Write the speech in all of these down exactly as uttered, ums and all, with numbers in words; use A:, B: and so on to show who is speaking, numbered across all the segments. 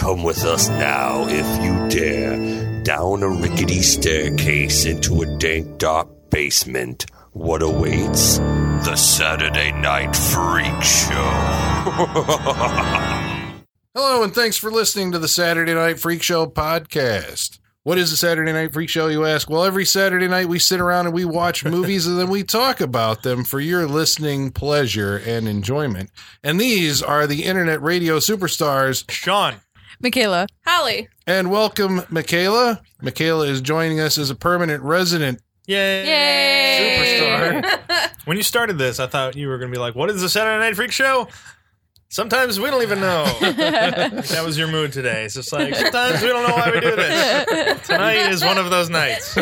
A: Come with us now, if you dare, down a rickety staircase into a dank, dark basement. What awaits? The Saturday Night Freak Show.
B: Hello, and thanks for listening to the Saturday Night Freak Show podcast. What is the Saturday Night Freak Show, you ask? Well, every Saturday night we sit around and we watch movies and then we talk about them for your listening pleasure and enjoyment. And these are the internet radio superstars,
C: Sean,
D: Michaela,
E: Holly,
B: and welcome, Michaela. Michaela is joining us as a permanent resident
C: yay!
D: Yay!
B: superstar.
C: When you started this, I thought you were going to be like, what is the Saturday Night Freak Show? Sometimes we don't even know. That was your mood today. It's just like, sometimes we don't know why we do this. Tonight is one of those nights.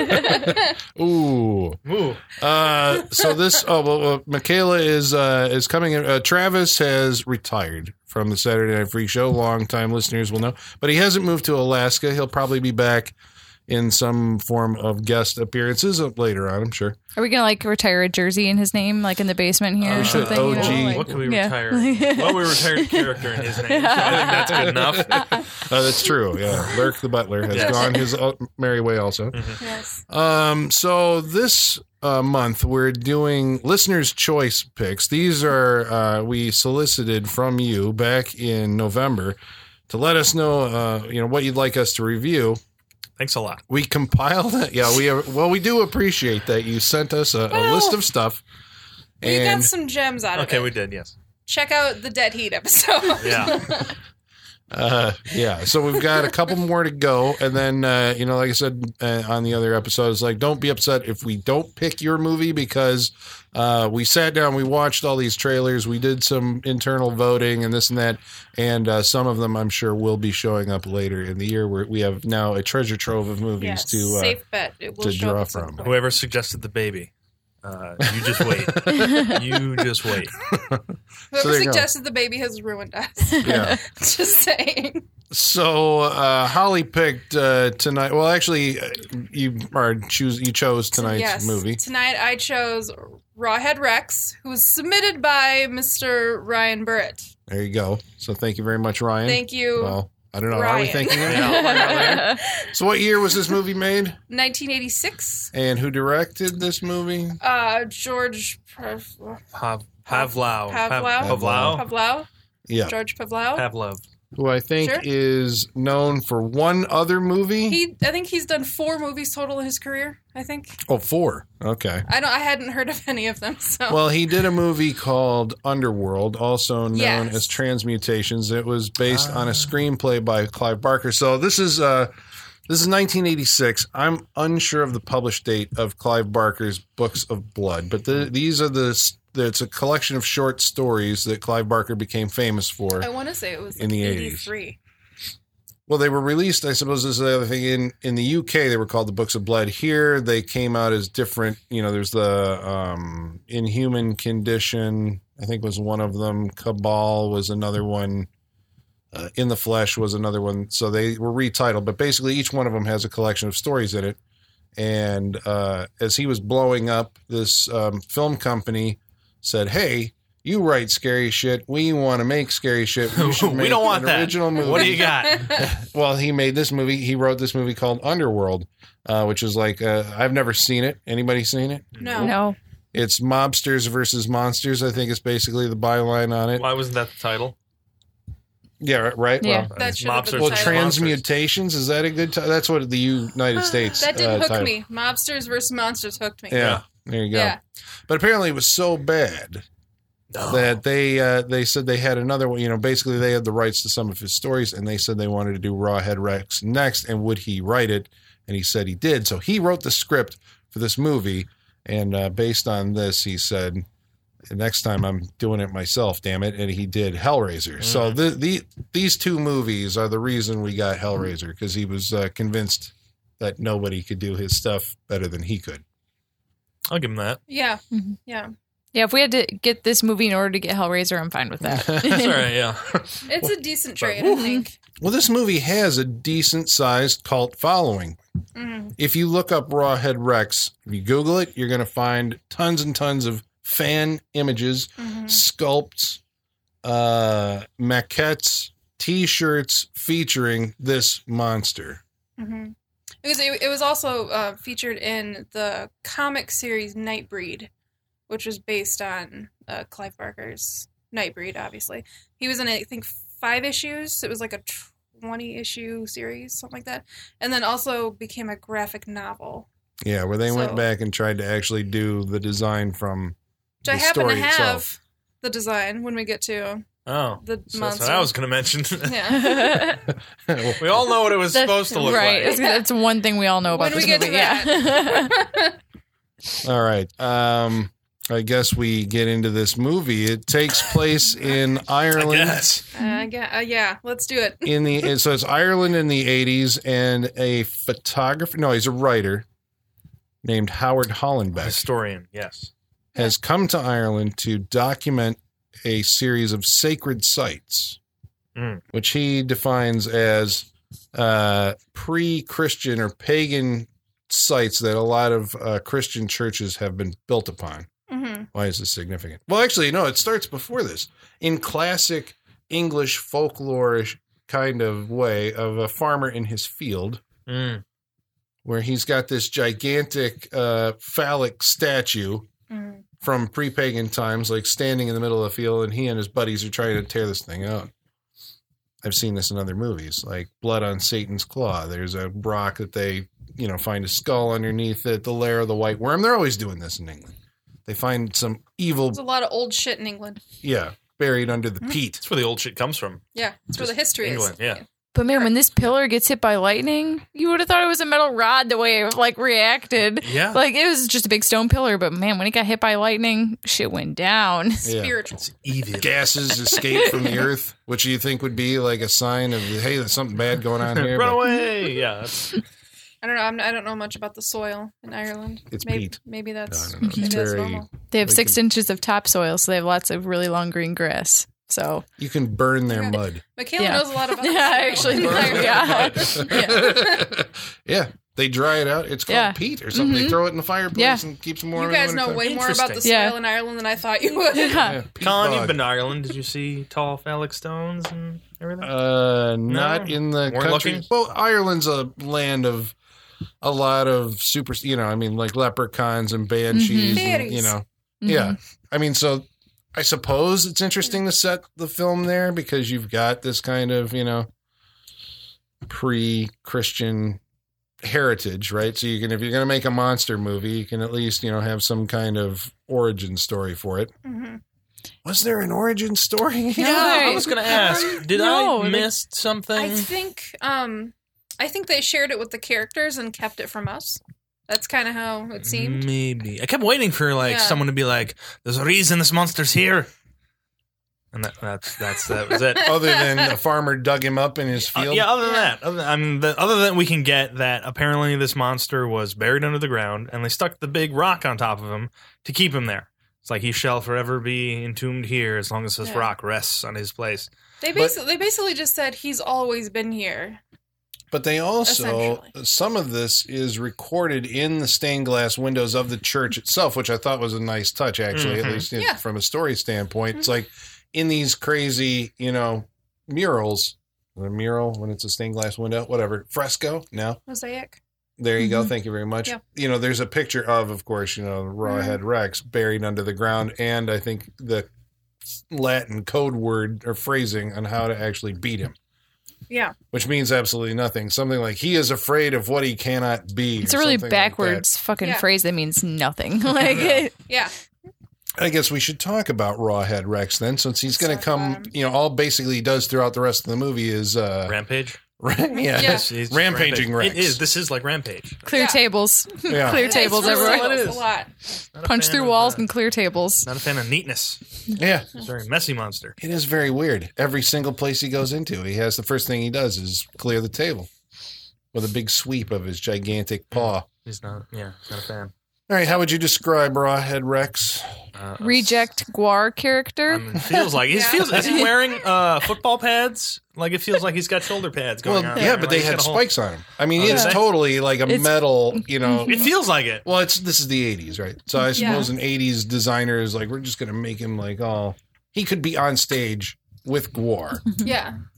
B: Ooh.
C: Ooh.
B: Uh, so this, oh, well, uh, Michaela is uh, is coming in. Uh, Travis has retired from the Saturday Night Freak Show. Long-time listeners will know. But he hasn't moved to Alaska. He'll probably be back in some form of guest appearances later on, I'm sure.
D: Are we going to, like, retire a jersey in his name, like, in the basement here
B: Uh,
D: or something?
B: O G.
D: You know, like-
C: What can we
D: Yeah.
C: retire? Well, we retired a character in his name, so I think that's good enough.
B: Uh, that's true, yeah. Lurk the Butler has
C: Yes.
B: gone his uh, merry way also.
E: yes.
B: Um, so this uh, month we're doing listeners' choice picks. These are, uh, we solicited from you back in November to let us know, uh, you know, what you'd like us to review.
C: Thanks a lot.
B: We compiled it. Yeah, we are, well, we do appreciate that you sent us a, a
E: Well,
B: list of stuff.
E: We
B: And
E: got some gems out of
C: Okay,
E: it.
C: we did, yes.
E: Check out the Dead Heat episode.
C: Yeah.
B: uh, yeah, so we've got a couple more to go, and then uh, you know, like I said uh, on the other episodes, like don't be upset if we don't pick your movie because uh, we sat down, we watched all these trailers, we did some internal voting and this and that, and uh, some of them I'm sure will be showing up later in the year. Where we have now a treasure trove of movies
E: Yes,
B: to uh,
E: safe bet. It will
B: to
E: show
B: draw
E: up at some
B: from.
E: point.
C: Whoever suggested the baby, uh, you just wait. You just wait.
E: Whoever
B: So there you go.
E: suggested the baby has ruined us.
B: Yeah.
E: Just saying.
B: So uh, Holly picked uh, tonight. Well, actually, uh, you are choose. You chose tonight's
E: yes.
B: movie.
E: Tonight I chose Rawhead Rex, who was submitted by Mister Ryan Burrett.
B: There you go. So thank you very much, Ryan.
E: Thank you.
B: Well, I don't know. Are we
E: Ryan.
B: thanking him?
C: Yeah.
B: So what year was this movie made?
E: nineteen eighty-six.
B: And who directed this movie?
E: Uh, George Pav-
C: Pav- Pavlov.
E: Pavlov?
C: Pavlov.
E: Pavlov.
B: Yeah.
E: George Pavlov.
C: Pavlov.
B: Who I think
E: Sure.
B: is known for one other movie.
E: He, I think he's done four movies total in his career. I think.
B: oh, four. Okay.
E: I don't. I hadn't heard of any of them. So.
B: Well, he did a movie called Underworld, also known
E: Yes.
B: as Transmutations. It was based on a screenplay by Clive Barker. So this is uh, this is nineteen eighty-six. I'm unsure of the published date of Clive Barker's Books of Blood, but the, these are the. It's a collection of short stories that Clive Barker became famous for.
E: I want to say it was
B: in the eighties.
E: eighty-three.
B: Well, they were released, I suppose this is the other thing, in, in the U K they were called the Books of Blood. Here they came out as different, you know, there's the um, Inhuman Condition, I think was one of them. Cabal was another one. Uh, In the Flesh was another one. So they were retitled, but basically each one of them has a collection of stories in it. And uh, as he was blowing up, this um, film company said, hey, you write scary shit. We want to make scary shit. We, should
C: We
B: make
C: don't want
B: an
C: that.
B: original movie.
C: What do you got?
B: Well, he made this movie. He wrote this movie called Underworld, uh, which is like, uh, I've never seen it. Anybody seen it?
E: No.
D: No.
B: It's mobsters versus monsters, I think is basically the byline on it.
C: Why wasn't that the title?
B: Yeah, right?
D: Yeah.
B: Well,
E: That should have been
C: Mobsters
B: well,
E: the
C: versus
E: title.
B: transmutations, is that a good title? That's what the United States
E: That did
B: uh,
E: hook
B: title.
E: me. Mobsters versus monsters hooked me.
B: Yeah, there you go.
E: Yeah.
B: But apparently it was so bad that they uh, they said they had another one. You know, basically they had the rights to some of his stories, and they said they wanted to do Rawhead Rex next, and would he write it? And he said he did. So he wrote the script for this movie, and uh, based on this, he said, next time I'm doing it myself, damn it. And he did Hellraiser.
C: Mm.
B: So the, the these two movies are the reason we got Hellraiser, because he was uh, convinced that nobody could do his stuff better than he could.
C: I'll give him that.
E: Yeah.
D: Mhm.
E: Yeah.
D: Yeah, if we had to get this movie in order to get Hellraiser, I'm fine with that.
C: That's all right, yeah.
E: It's a decent trade, I think.
B: Well, this movie has a decent-sized cult following.
E: Mhm.
B: If you look up Rawhead Rex, if you Google it, you're going to find tons and tons of fan images,
E: Mhm.
B: sculpts, uh, maquettes, T-shirts featuring this monster.
E: Mm-hmm. Because it, it was also uh, featured in the comic series Nightbreed, which was based on uh, Clive Barker's Nightbreed, obviously. He was in, I think, five issues. It was like a twenty-issue series, something like that. And then also became a graphic novel.
B: Yeah, where they
E: So-
B: went back and tried to actually do the design from
E: Which
B: the
E: I happen to
B: story
E: have
B: itself.
E: the design when we get to
C: Oh,
E: the
C: so that's
E: monster.
C: what I was going to mention.
E: Yeah.
C: We all know what it was
D: That's-
C: supposed to look
D: right.
C: like.
D: That's that's one thing we all know about
E: When we
D: this
E: get to
D: movie. Yeah.
B: All right. Um, I guess we get into this movie. It takes place in
C: I
B: Ireland.
C: guess.
E: uh, yeah, uh, yeah, let's do it.
B: In the so it's Ireland in the eighties, and a photographer. No, he's a writer named Howard Hollenbeck
C: Historian, yes.
B: has come to Ireland to document a series of sacred sites,
C: Mm.
B: which he defines as uh, pre-Christian or pagan sites that a lot of uh, Christian churches have been built upon.
E: Mm-hmm.
B: Why is this significant? Well, actually, no, it starts before this. In classic English folklore kind of way of a farmer in his field,
C: Mm.
B: where he's got this gigantic uh, phallic statue
E: Mm-hmm.
B: from pre-pagan times, like standing in the middle of the field, and he and his buddies are trying to tear this thing out. I've seen this in other movies, like Blood on Satan's Claw. There's a rock that they, you know, find a skull underneath it, the lair of the white worm. They're always doing this in England. They find some evil,
E: There's a lot of old shit in England.
B: yeah, buried under the
E: Hmm.
B: peat.
C: That's where the old shit comes from.
E: Yeah, that's where the
C: Just
E: history
C: England,
E: is.
C: yeah.
D: But man, when this pillar gets hit by lightning, you would have thought it was a metal rod the way it like reacted.
C: Yeah.
D: Like it was just a big stone pillar, but man, when it got hit by lightning, shit went down.
B: Yeah.
E: Spiritual.
C: It's evil.
B: Gases escape from the earth, which you think would be like a sign of, hey, there's something bad going on here.
C: Run
B: but
C: away. Yeah. That's,
E: I don't know. I'm, I don't know much about the soil in Ireland.
B: It's
E: maybe,
B: peat.
E: Maybe that's
B: No, no, no.
E: maybe
B: It's
E: that's
B: very-
E: normal.
D: They have
B: They
D: six
B: can-
D: inches of topsoil, so they have lots of really long green grass. So
B: You can burn their
E: Yeah.
B: mud.
E: Michaela
D: Yeah.
E: knows a lot about.
D: yeah, actually, yeah.
B: yeah. yeah. They dry it out. It's called
D: Yeah.
B: peat or something. They
D: Mhm.
B: throw it in the fireplace
D: Yeah.
B: and keeps them warm.
E: You guys
B: in the
E: know
B: winter.
E: way more about the soil
C: Interesting.
D: Yeah.
E: in Ireland than I thought you would.
D: Yeah.
B: Yeah, peat
C: Colin,
B: bog.
C: you've been to Ireland. Did you see tall phallic stones and everything?
B: Uh, not in the
C: Weren't
B: country.
C: looking?
B: Well, Ireland's a land of a lot of super, you know, I mean, like leprechauns and banshees,
E: Mhm.
B: and, you
E: Fairies.
B: know.
D: Mhm.
B: Yeah. I mean, so I suppose it's interesting to set the film there because you've got this kind of, you know, pre-Christian heritage, right? So you can, if you're going to make a monster movie, you can at least, you know, have some kind of origin story for it.
E: hmm
B: Was there an origin story?
C: Yeah, I was going to ask. Did
D: No,
C: I
D: they-
C: miss something?
E: I think um, I think they shared it with the characters and kept it from us. That's kind of how it seemed.
C: Maybe. I kept waiting for like
E: Yeah.
C: someone to be like, "There's a reason this monster's here," and that, that's that's that was it.
B: Other than a farmer dug him up in his
C: Uh,
B: field.
C: yeah, other than that, other, I mean, the, other than we can get that apparently this monster was buried under the ground and they stuck the big rock on top of him to keep him there. It's like he shall forever be entombed here as long as this
E: Yeah.
C: rock rests on his place.
E: They basically they basically just said he's always been here.
B: But they also,
E: Essentially.
B: some of this is recorded in the stained glass windows of the church itself, which I thought was a nice touch, actually,
C: Mhm.
B: at least
E: Yeah.
B: from a story standpoint. It's like in these crazy, you know, murals, the mural when it's a stained glass window, whatever, fresco, no.
E: Mosaic.
B: There you go.
D: Mhm.
B: Thank you very much.
E: Yeah.
B: You know, there's a picture of, of course, you know, Rawhead Rex buried under the ground, and I think the Latin code word or phrasing on how to actually beat him.
E: Yeah.
B: Which means absolutely nothing. Something like he is afraid of what he cannot be.
D: It's
B: or
D: a really
B: something like that.
D: backwards fucking
E: Yeah.
D: phrase that means nothing. like,
B: Yeah.
E: Yeah.
B: I guess we should talk about Rawhead Rex then, since he's going to
E: Let's talk
B: come.
E: about him.
B: You know, all basically he does throughout the rest of the movie is uh,
C: Rampage.
B: right, yeah,
E: Yeah.
C: He's just
B: Rampaging
C: rampage.
B: Rex.
C: It is. This is like Rampage.
D: clear
E: Yeah.
D: tables,
B: Yeah.
D: clear
E: Yeah,
D: tables
E: it's really
D: everywhere.
C: It
E: a
C: is.
E: lot.
C: Not a
D: Punch
C: fan
D: through
C: of,
D: walls
C: uh,
D: and clear tables.
C: Not a fan of neatness.
B: yeah.
C: It's a very messy monster.
B: It is very weird. Every single place he goes into, he has the first thing he does is clear the table with a big sweep of his gigantic paw.
C: He's not. Yeah, he's not a fan.
B: All right, how would you describe Rawhead Rex?
C: Uh,
D: Reject Guar character.
C: I mean, it feels like he
E: Yeah.
C: feels. Is he wearing uh, football pads? Like it feels like he's got shoulder pads going
B: Well,
C: on.
B: yeah,
C: there.
B: but
C: Like
B: they
C: he's
B: had
C: got a whole-
B: spikes on him. I mean,
C: Oh,
B: it's
C: did they?
B: totally like a
D: It's-
B: metal, you know.
C: It feels like it.
B: Well, it's this is the eighties, right? So I
E: Yeah.
B: suppose an eighties designer is like, we're just going to make him like, oh, he could be on stage with Gwar.
E: Yeah.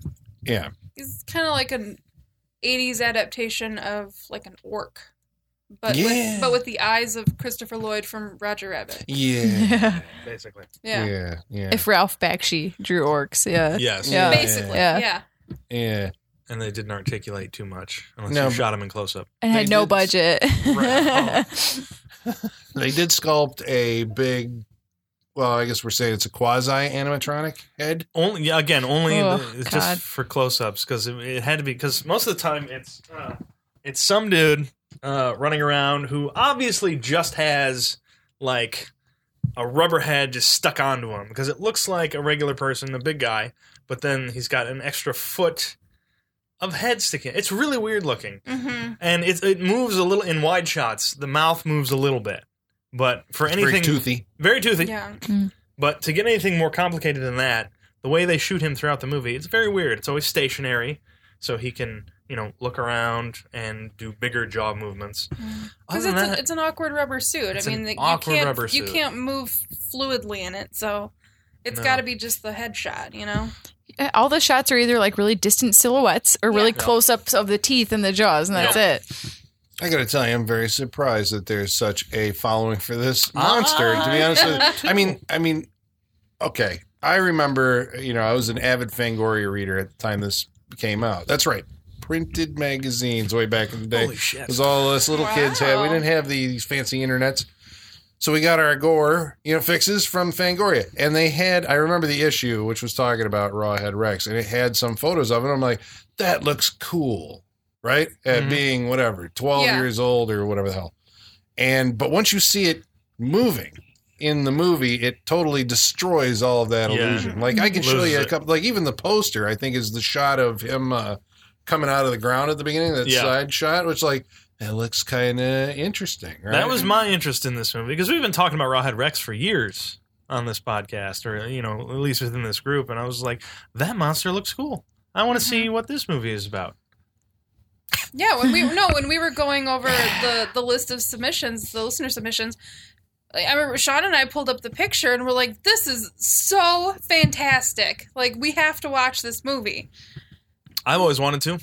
B: Yeah.
E: He's kind of like an eighties adaptation of like an orc, but
B: Yeah.
E: with, but with the eyes of Christopher Lloyd from Roger Rabbit.
B: Yeah.
C: Basically.
E: Yeah,
B: Yeah. Yeah.
D: If Ralph Bakshi drew orcs, yeah.
C: Yes.
D: Yeah.
E: basically.
D: Yeah.
E: Yeah.
B: Yeah.
C: And they didn't articulate too much unless
B: No,
C: you
B: but-
C: shot them in close up.
D: And had
B: They
D: no
B: did-
D: budget.
C: Right.
B: They did sculpt a big, well, I guess we're saying it's a quasi animatronic head.
C: Only, yeah, again, only
D: Oh,
C: the, it's
D: God.
C: just for close-ups because it, it had to be. Because most of the time, it's uh, it's some dude uh, running around who obviously just has like a rubber head just stuck onto him because it looks like a regular person, a big guy, but then he's got an extra foot of head sticking. It's really weird looking,
E: Mm-hmm.
C: and it it moves a little in wide shots. The mouth moves a little bit, but for
B: It's
C: anything
B: very toothy.
C: very toothy.
E: Yeah.
C: But to get anything more complicated than that, the way they shoot him throughout the movie, it's very weird. It's always stationary, so he can, you know, look around and do bigger jaw movements.
E: Because
C: Other
E: it's,
C: than
E: a-
C: that,
E: it's an awkward rubber suit.
C: It's
E: I mean,
C: an
E: the- you
C: awkward
E: can't
C: rubber
E: you
C: suit.
E: can't move fluidly in it, so it's
C: No.
E: got to be just the headshot, you know.
D: All the shots are either like really distant silhouettes or really
E: Yeah.
D: close ups of the teeth and the jaws, and that's
C: Yep.
D: it.
B: I got to tell you, I'm very surprised that there's such a following for this monster. To be honest with you, I mean, I mean, okay. I remember, you know, I was an avid Fangoria reader at the time this came out. That's right, printed magazines way back in the day.
C: holy shit!
B: Because all us little kids had, we
E: Wow.
B: didn't have these fancy internets. So we got our gore, you know, fixes from Fangoria. And they had, I remember the issue, which was talking about Rawhead Rex, and it had some photos of it. I'm like, that looks cool, right? At
C: Mhm.
B: being whatever, twelve
E: Yeah.
B: years old or whatever the hell. And, but once you see it moving in the movie, it totally destroys all of that
C: Yeah.
B: illusion. Like, I can show
C: Loses
B: you a
C: it.
B: couple, like, even the poster, I think, is the shot of him uh, coming out of the ground at the beginning, that
C: Yeah.
B: side shot, which, like, it looks kind of interesting, right?
C: That was my interest in this movie because we've been talking about Rawhead Rex for years on this podcast, or you know, at least within this group, and I was like, that monster looks cool. I want to see what this movie is about.
E: Yeah, when we no, when we were going over the the list of submissions, the listener submissions, like, I remember Sean and I pulled up the picture and we're like, "This is so fantastic! Like, we have to watch this movie."
C: I've always wanted to.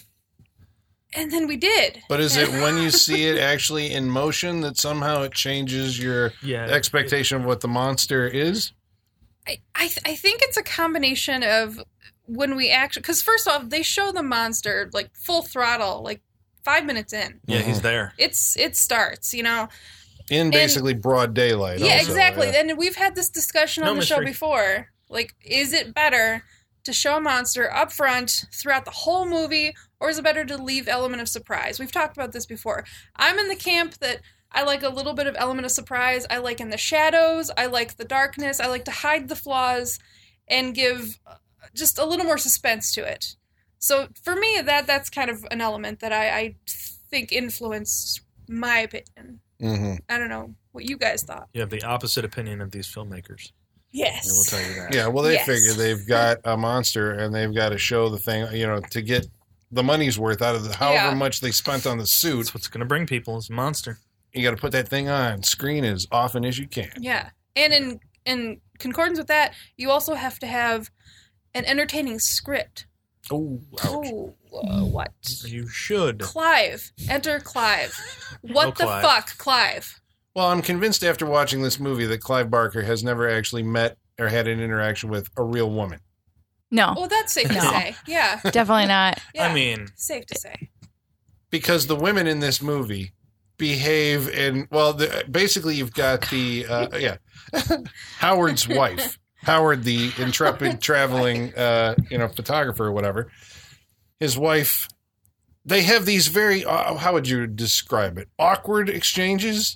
E: And then we did.
B: But is it when you see it actually in motion that somehow it changes your
C: Yeah,
B: expectation of what the monster is?
E: I I, th- I think it's a combination of when we actually, because first off, they show the monster like full throttle, like five minutes in.
C: Yeah, he's there.
E: It's it starts, you know.
B: In basically broad daylight.
E: Yeah,
B: also,
E: exactly.
B: yeah.
E: And we've had this discussion
C: No
E: on the show
C: mystery.
E: before. Like, is it better to show a monster up front throughout the whole movie, or is it better to leave element of surprise? We've talked about this before. I'm in the camp that I like a little bit of element of surprise. I like in the shadows. I like the darkness. I like to hide the flaws and give uh, just a little more suspense to it. So for me, that that's kind of an element that I, I think influenced my opinion.
B: Mhm.
E: I don't know what you guys thought.
C: You have the opposite opinion of these filmmakers.
E: Yes.
C: I will tell you that.
B: Yeah, well, they
E: Yes.
B: figure they've got a monster and they've got to show the thing, you know, to get the money's worth out of the, however
E: Yeah.
B: much they spent on the suit.
C: That's what's going to bring people is a monster.
B: You got to put that thing on screen as often as you can.
E: Yeah, and in in concordance with that, you also have to have an entertaining script.
B: Oh,
E: Oh, uh, what?
C: You should.
E: Clive, enter Clive. What
C: Oh,
E: the
C: Clive.
E: fuck, Clive?
B: well, I'm convinced after watching this movie that Clive Barker has never actually met or had an interaction with a real woman.
D: No,
E: Well, that's safe to
D: No.
E: say. Yeah,
D: definitely not.
E: yeah.
C: I mean,
E: safe to say.
B: Because the women in this movie behave in, well, the, basically you've got the, uh, yeah, Howard's wife, Howard, the intrepid traveling, uh, you know, photographer or whatever. His wife, they have these very, uh, how would you describe it? Awkward exchanges.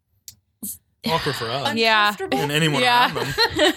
C: awkward for us.
D: Yeah.
E: Uncomfortable?
C: And anyone
D: Yeah.
C: around them.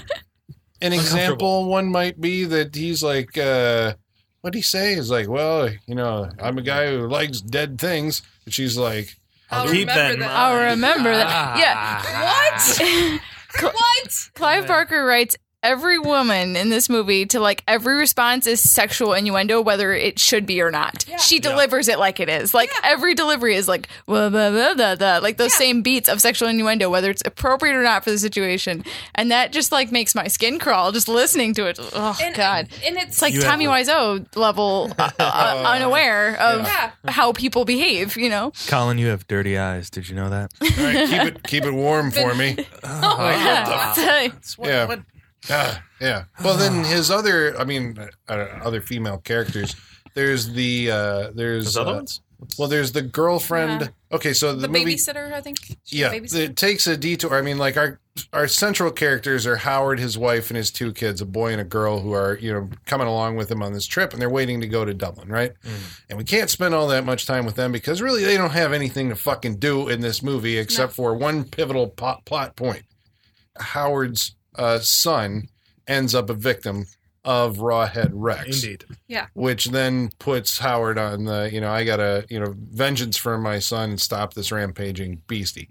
B: An
C: Uncomfortable.
B: example one might be that he's like, uh, what'd he say? He's like, well, you know, I'm a guy who likes dead things. And she's like,
E: I'll
C: Keep that
E: remember
C: in
E: that.
C: mind.
D: I'll remember that.
C: Ah.
D: Yeah.
E: What? What?
D: Clive
C: Yeah.
D: Barker writes every woman in this movie to like every response is sexual innuendo, whether it should be or not.
E: Yeah.
D: She delivers it like it is. Like
E: Yeah.
D: every delivery is like blah, blah, blah, blah, blah, like those
E: Yeah.
D: same beats of sexual innuendo, whether it's appropriate or not for the situation. And that just like makes my skin crawl just listening to it. Oh
E: And,
D: God.
E: And it's
D: It's like
C: You
D: Tommy
C: have-
D: Wiseau level uh, uh, unaware of
E: Yeah.
D: how people behave, you know?
C: Colin, you have dirty eyes. Did you know that?
B: All right, keep it keep it warm for me.
E: Oh my
D: Yeah.
E: God.
D: It's-
C: What-
B: Yeah.
C: what-
B: Ah, yeah. Well, then his other, I mean, uh, other female characters. There's the uh, there's
C: Those other
B: uh,
C: ones?
B: well, there's the girlfriend.
E: Yeah.
B: Okay, so the,
E: The
B: movie,
E: babysitter, I think. She's
B: yeah,
E: a babysitter.
B: it takes a detour. I mean, like our our central characters are Howard, his wife, and his two kids, a boy and a girl, who are you know coming along with him on this trip, and they're waiting to go to Dublin, right? And we can't spend all that much time with them because really they don't have anything to fucking do in this movie except for one pivotal plot, plot point. Howard's uh, son ends up a victim of Rawhead Rex,
C: Indeed.
B: which then puts Howard on the, you know, I gotta, you know, vengeance for my son and stop this rampaging beastie.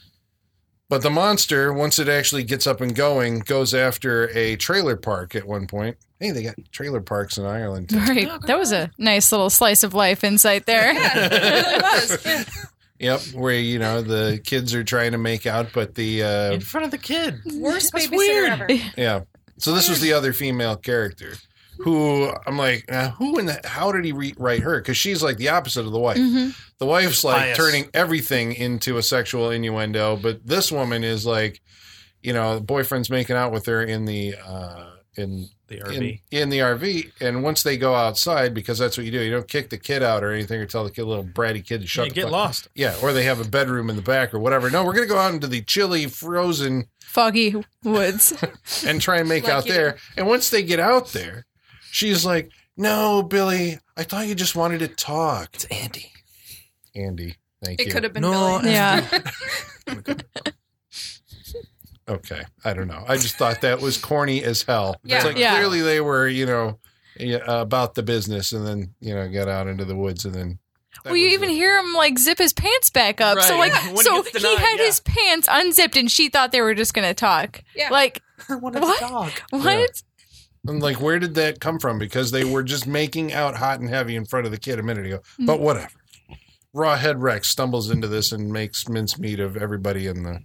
B: But the monster, once it actually gets up and going, goes after a trailer park at one point. Hey, they got trailer parks in Ireland too.
D: Right. That was a nice little slice of life insight there.
E: Yeah, it really was. Yeah.
B: Yep, where, you know, the kids are trying to make out, but the, uh,
C: In front of the kid.
E: Worst
C: That's
E: babysitter
C: weird.
E: ever.
B: yeah. So this was the other female character who I'm like, uh, who in the, how did he re- write her? Because she's like the opposite of the wife.
D: Mhm.
B: The wife's like
C: Bias.
B: turning everything into a sexual innuendo, but this woman is like, you know, the boyfriend's making out with her in the uh, in
C: The R
B: in,
C: V.
B: in the R V, and once they go outside, because that's what you do, you don't kick the kid out or anything, or tell the kid, little bratty kid to shut
C: Yeah,
B: the
C: get
B: fuck-
C: lost.
B: Yeah, or they have a bedroom in the back or whatever. No, we're gonna go out into the chilly, frozen,
D: Foggy woods.
B: and try and make
E: Like
B: out
E: you
B: there.
E: do.
B: And once they get out there, she's like, "No, Billy, I thought you just wanted to talk."
C: It's Andy.
B: Andy, thank
E: It
B: you.
E: could have been
C: No,
E: Billy.
D: Yeah.
B: Okay, I don't know. I just thought that was corny as hell.
E: Yeah.
B: It's like
D: Yeah.
B: clearly they were, you know, yeah, about the business, and then you know got out into the woods, and then. that
D: Well, you
B: was
D: even
B: it.
D: hear him like zip his pants back up. So
C: Right.
D: like,
C: Yeah. When he
D: so
C: gets
D: he
C: denied,
D: had
C: yeah.
D: his pants unzipped, and she thought they were just gonna talk.
E: Yeah.
D: Like
C: I wanted
D: What?
C: to dog.
D: what?
B: And like, where did that come from? Because they were just making out hot and heavy in front of the kid a minute ago.
D: Mm.
B: But whatever. Rawhead Rex stumbles into this and makes mincemeat of everybody in the.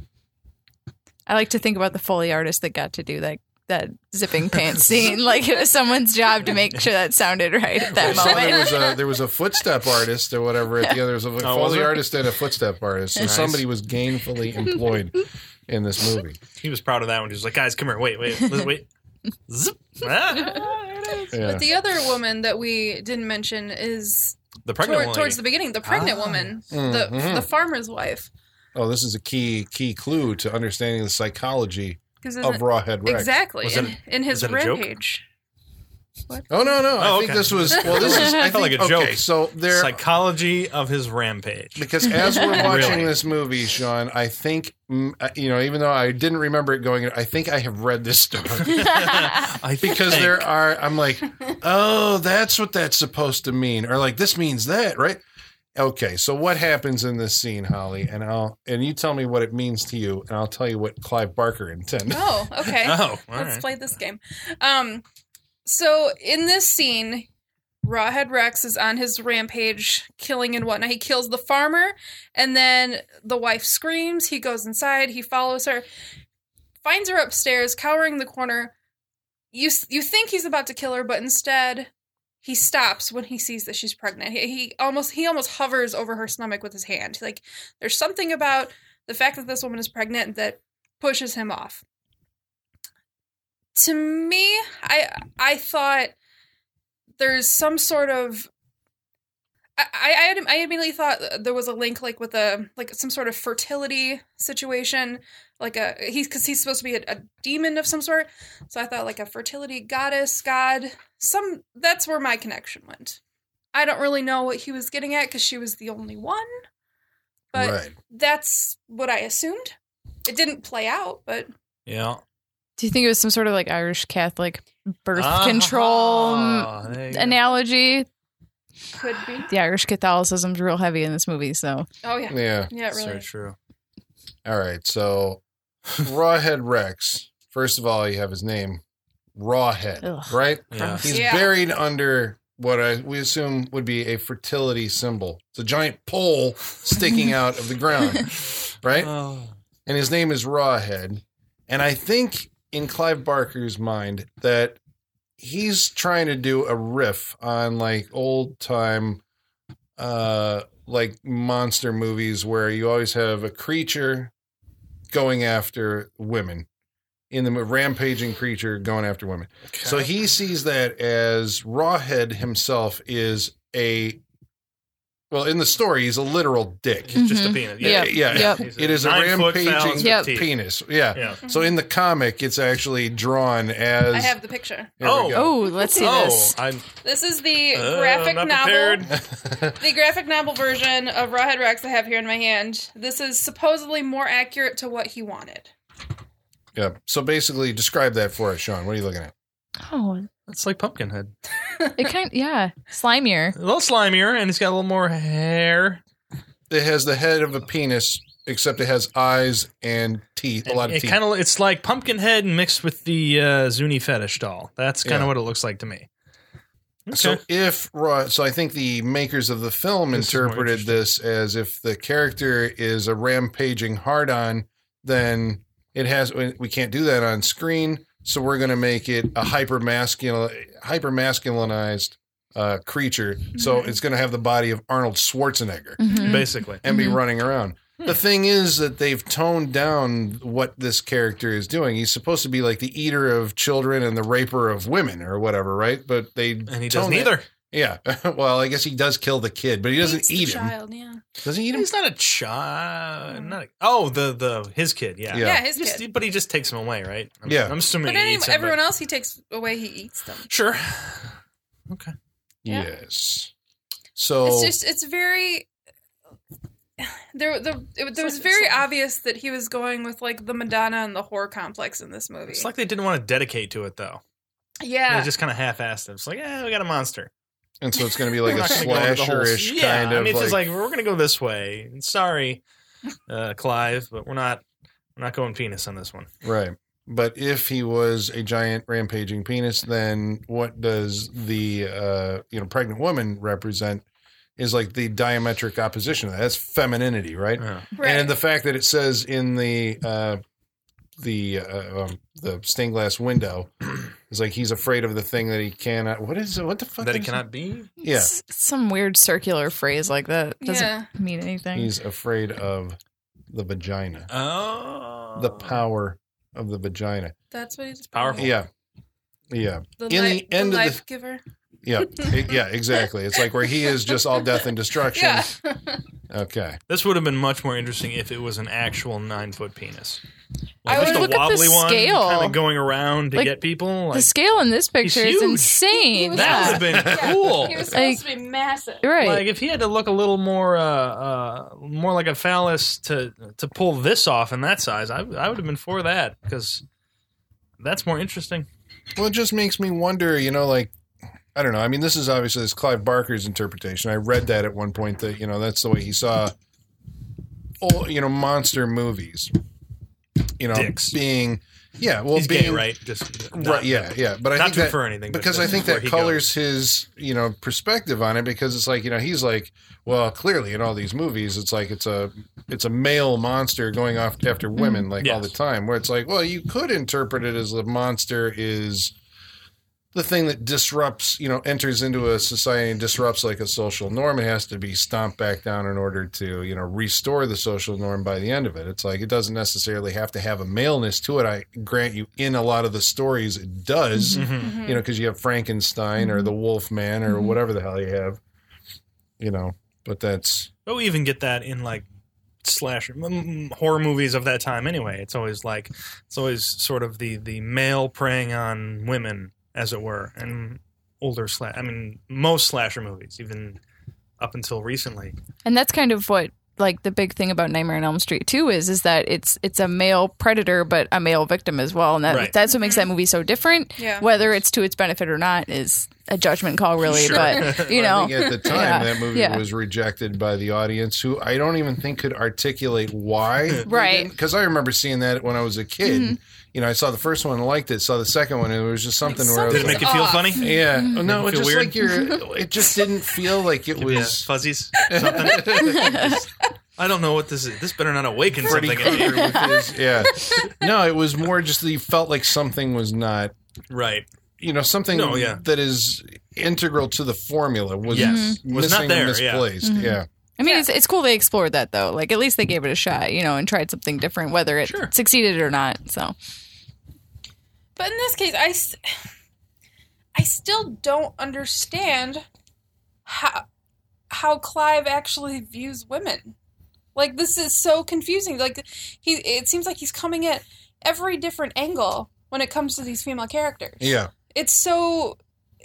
D: I like to think about the Foley artist that got to do that that zipping pants scene. Like it was someone's job to make sure that sounded right at that
B: I saw there
D: moment.
B: was a there was a footstep artist or whatever at the end. There was a
C: was
B: Foley
C: there?
B: artist and a footstep artist. So
C: Nice.
B: somebody was gainfully employed in this movie.
C: He was proud of that one. He was like, guys, come here. Wait, wait, wait. wait. Zip. Ah, there it is.
B: Yeah.
E: But the other woman that we didn't mention is
C: The pregnant
E: toward,
C: one.
E: towards the beginning, the pregnant
C: Ah.
E: woman,
B: Mhm.
E: the the farmer's wife.
B: Oh, this is a key key clue to understanding the psychology
E: Because
B: of Rawhead Rex.
E: exactly
C: Was
E: in,
C: that
E: in his
C: that a joke?
E: rampage.
B: Oh no, no! I
C: Oh,
B: think
C: okay.
B: this was well. This is I
C: Felt like
B: think,
C: a joke.
B: Okay, so there
C: Psychology of his rampage.
B: because as we're watching
C: Really?
B: this movie, Sean, I think mm, uh, you know, even though I didn't remember it going, I think I have read this story
C: I think
B: because there are. I'm like, oh, that's what that's supposed to mean, or like this means that, right? Okay, so what happens in this scene, Holly? And I'll and you tell me what it means to you, and I'll tell you what Clive Barker intended.
E: Oh, okay.
C: Oh, all
E: Let's
C: right.
E: play this game. Um, so in this scene, Rawhead Rex is on his rampage, killing and whatnot. He kills the farmer, and then the wife screams. He goes inside. He follows her, finds her upstairs, cowering in the corner. You you think he's about to kill her, but instead he stops when he sees that she's pregnant. He, he almost he almost hovers over her stomach with his hand. Like there's something about the fact that this woman is pregnant that pushes him off. To me, I I thought there's some sort of I I, had, I immediately thought there was a link like with a like some sort of fertility situation, like a he's because he's supposed to be a, a demon of some sort. So I thought like a fertility goddess, god, some that's where my connection went. I don't really know what he was getting at because she was the only one, but
B: Right.
E: that's what I assumed. It didn't play out, but
C: Yeah.
D: Do you think it was some sort of like Irish Catholic birth
C: Ah,
D: control mm,
C: there you go.
D: analogy?
E: could be.
D: The Irish Catholicism's real heavy in this movie, so
E: Oh yeah,
B: Yeah.
E: yeah,
C: So
E: really.
C: true.
B: All right. So, Rawhead Rex, First of all, you have his name, Rawhead,
D: Ugh.
B: right?
C: Yeah.
B: He's
E: Yeah.
B: buried under what I we assume would be a fertility symbol. It's a giant pole sticking out of the ground, right?
C: Oh.
B: And his name is Rawhead. And I think in Clive Barker's mind that he's trying to do a riff on like old time, uh, like monster movies where you always have a creature going after women. In the rampaging creature going after women. So he sees that as Rawhead himself is a, well, in the story, he's a literal dick.
C: He's just a
D: Mhm.
C: penis.
B: Yeah,
D: Yep.
B: yeah.
D: Yep.
C: He's
B: It is a
C: nine-foot
B: rampaging
C: phallus with
D: Yep.
C: teeth.
B: penis. Yeah.
C: Yeah.
B: So in the comic, it's actually drawn as.
E: I have the picture.
B: Here we
C: Oh.
B: go.
D: Oh, let's see
C: Oh,
D: this.
C: I'm
E: This is the
C: uh,
E: graphic
C: not
E: novel.
C: prepared.
E: The graphic novel version of Rawhead Rex I have here in my hand. This is supposedly more accurate to what he wanted.
B: Yeah. So basically, describe that for us, Sean. What are you looking at?
D: Oh,
C: It's like Pumpkinhead.
D: it kind yeah, slimier.
C: A little slimier, and it's got a little more hair.
B: It has the head of a penis, except it has eyes and teeth, a lot of
C: it
B: teeth.
C: kind of it's like Pumpkinhead mixed with the uh, Zuni fetish doll. That's kind of
B: Yeah.
C: what it looks like to me. Okay.
B: So if Raw, so I think the makers of the film
C: This is more
B: interpreted this as if the character is a rampaging hard-on, then it has we can't do that on screen, so we're going to make it a hyper masculine, hyper masculinized uh, creature. So it's going to have the body of Arnold Schwarzenegger
D: Mhm.
C: Basically,
B: and be
D: Mhm.
B: running around. The thing is that they've toned down what this character is doing. He's supposed to be like the eater of children and the raper of women or whatever, right? But they
C: and he does
B: toned that-
C: neither.
B: Yeah. Well, I guess he does kill the kid, but he doesn't
E: Eats the
B: eat him.
E: child, yeah.
B: Does he eat him?
C: He's not a child. Not a, oh, the the his kid. Yeah,
B: Yeah.
E: Yeah, his
C: Just-
E: kid.
C: but he just takes him away, right? I'm,
B: Yeah.
C: I'm assuming
E: But
C: he
E: any,
C: eats him,
E: everyone
C: but-
E: else he takes away, he eats them.
C: Sure. Okay.
E: Yeah.
B: Yes. So
E: It's just, it's very. There, the, it, there was
C: like-
E: very
C: it's like-
E: obvious that he was going with like the Madonna and the horror complex in this movie.
C: It's like they didn't want to dedicate to it though.
E: yeah,
C: They just kind of half-assed it. It's like, yeah, we got a monster.
B: and so it's going to be like
C: We're
B: a
C: not gonna go with the whole-
B: slasher-ish
C: yeah,
B: kind of
C: I mean, it's
B: like,
C: just like we're going to go this way. Sorry, uh, Clive, but we're not. We're not going penis on this one.
B: right. But if he was a giant rampaging penis, then what does the uh, you know pregnant woman represent? Is like the diametric opposition of that. That's femininity, right?
C: Yeah.
E: right.
B: And the fact that it says in the uh, the uh, um, the stained glass window is like he's afraid of the thing that he cannot. What is it? What the fuck?
C: That it
B: is
C: cannot be.
B: Yeah,
D: S- some weird circular phrase like that doesn't
E: Yeah.
D: mean anything.
B: he's afraid of the vagina,
C: Oh,
B: the power of the vagina.
E: That's what he's
C: powerful.
B: Yeah, yeah,
E: The,
B: In
E: li-
B: the end
E: the
B: of the-
E: life giver.
B: yeah, It- yeah. Exactly. It's like where he is just all death and destruction.
E: Yeah.
B: Okay.
C: This would have been much more interesting if it was an actual nine foot penis.
E: I
C: Like
E: would
C: just a
D: look at the
C: wobbly one,
D: scale.
C: kind of going around to
D: Like,
C: get people.
D: the
C: Like,
D: scale in this picture is
C: huge.
D: insane.
E: He was
C: that
D: yeah.
C: would have been cool.
E: He was
D: Like-
E: supposed to be massive.
D: Right.
C: Like if he had to look a little more, uh, uh, more like a phallus to to pull this off in that size, I, I would have been for that because that's more interesting.
B: Well, it just makes me wonder. You know, like I don't know. I mean, this is obviously this Clive Barker's interpretation. I read that at one point that you know that's the way he saw, oh, you know, monster movies. You know,
C: Dicks.
B: being yeah, well,
C: He's
B: being
C: gay, right? Just
B: right,
C: not-
B: yeah, yeah. But I
C: Not
B: think
C: to
B: that,
C: infer anything, but
B: because I
C: that's
B: think
C: where
B: that
C: he
B: colors his you know perspective on it because it's like you know he's like well clearly in all these movies it's like it's a it's a male monster going off after women like all
C: Yes.
B: the time where it's like well you could interpret it as the monster is the thing that disrupts you know enters into a society and disrupts like a social norm. It has to be stomped back down in order to you know restore the social norm by the end of it. It's like it doesn't necessarily have to have a maleness to it. I grant you in a lot of the stories it does.
C: Mhm.
B: You know, because you have Frankenstein or the Wolf Man or whatever the hell you have, you know, but that's,
C: But we even get that in like slasher mm, horror movies of that time. Anyway, it's always like it's always sort of the the male preying on women, as it were, and older slash. I mean, most slasher movies, even up until recently.
D: And that's kind of what like the big thing about Nightmare on Elm Street too is is that it's it's a male predator but a male victim as well, and that
C: Right.
D: that's what makes that movie so different.
E: Yeah.
D: Whether it's to its benefit or not is a judgment call, really.
C: Sure.
D: But you know,
B: I think at the time
D: Yeah.
B: that movie
D: Yeah.
B: was rejected by the audience who I don't even think could articulate why.
D: Right.
B: Because I remember seeing that when I was a kid,
D: Mhm.
B: you know, I saw the first one and liked it. Saw the second one and it was just something
E: Like,
B: where I was
C: Did it
B: like,
C: make you feel
E: off.
C: funny?
B: yeah, no,
C: you
B: it
C: feel
B: just
C: weird?
B: like you're. It just didn't feel like it
C: Give you
B: was.
C: fuzzies? Something? I don't know what this is. This better not awaken
B: Freddy
C: something in
B: Krueger
C: you.
B: with his, yeah. No, it was more just that you felt like something was not,
C: Right.
B: you know, something
C: No, yeah.
B: that is integral to the formula was
C: Yes. Was not
B: missing
C: there,
B: or
C: yeah.
B: misplaced. Yeah.
D: I mean,
E: Yeah.
D: it's it's cool they explored that though. Like at least they gave it a shot, you know, and tried something different, whether it
C: Sure.
D: succeeded or not. So
E: But in this case, I, s- I still don't understand how how Clive actually views women. Like this is so confusing. Like he, it seems like he's coming at every different angle when it comes to these female characters.
B: Yeah.
E: It's so,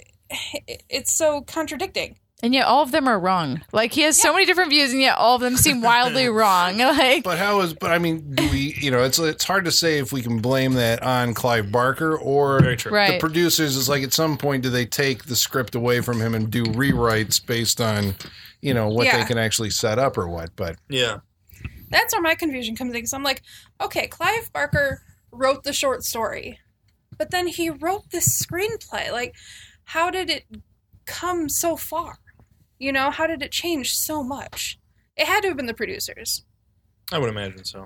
E: it's so contradicting.
D: and yet all of them are wrong. Like he has so many different views, and yet all of them seem wildly wrong. Like
B: But how is? But I mean, do we? You know, it's it's hard to say if we can blame that on Clive Barker or
C: Very true.
B: the
D: right.
B: producers. Is like at some point, do they take the script away from him and do rewrites based on, you know, what they
E: Yeah.
B: can actually set up or what? But
C: Yeah.
E: That's where my confusion comes in. Because I'm like, okay, Clive Barker wrote the short story, but then he wrote this screenplay. Like, how did it come so far? You know, how did it change so much? It had to have been the producers.
C: I would imagine so.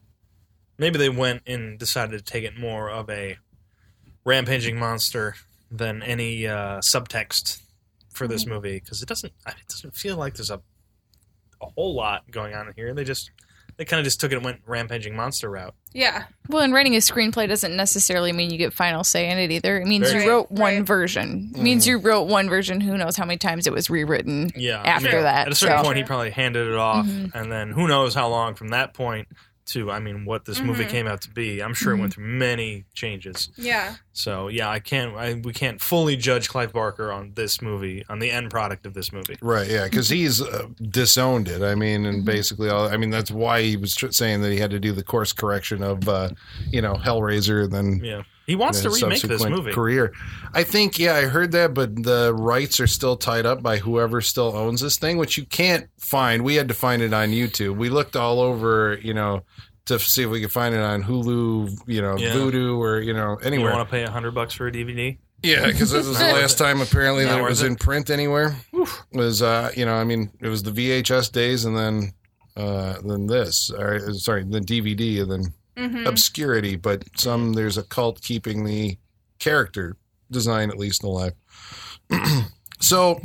C: Maybe they went and decided to take it more of a rampaging monster than any uh, subtext for this movie, because it doesn't. It doesn't feel like there's a a whole lot going on here. They just they kind of just took it and went rampaging monster route.
E: Yeah.
D: Well, and writing a screenplay doesn't necessarily mean you get final say in it either. It means
C: Very
D: you
E: true.
D: wrote one
E: Right.
D: version. It means you wrote one version. Who knows how many times it was rewritten
C: Yeah.
D: after
C: I mean,
D: that.
C: At a certain
D: so.
C: point, he probably handed it off,
D: Mhm.
C: and then who knows how long from that point to, I mean, what this movie
E: Mhm.
C: came out to be. I'm sure it went through many changes.
E: Yeah.
C: So yeah, I can't. I, we can't fully judge Clive Barker on this movie, on the end product of this movie.
B: right, yeah, because he's uh, disowned it. I mean, and basically, all. I mean, that's why he was tr- saying that he had to do the course correction of, uh, you know, Hellraiser, and then
C: Yeah, he wants to
B: his
C: remake this
B: subsequent
C: movie.
B: career. I think, yeah, I heard that, but the rights are still tied up by whoever still owns this thing, which you can't find. We had to find it on YouTube. We looked all over, you know, to see if we could find it on Hulu, you know,
C: Yeah.
B: Vudu, or you know,
C: You
B: anywhere.
C: want to pay a hundred bucks for a D V D?
B: Yeah, because this was the last time apparently
C: Not
B: that it
C: worth
B: was
C: it.
B: in print anywhere. Was uh, you know, I mean, it was the V H S days, and then uh, then this, or, sorry, the D V D, and then
E: Mm-hmm.
B: obscurity. But some there's a cult keeping the character design at least alive. So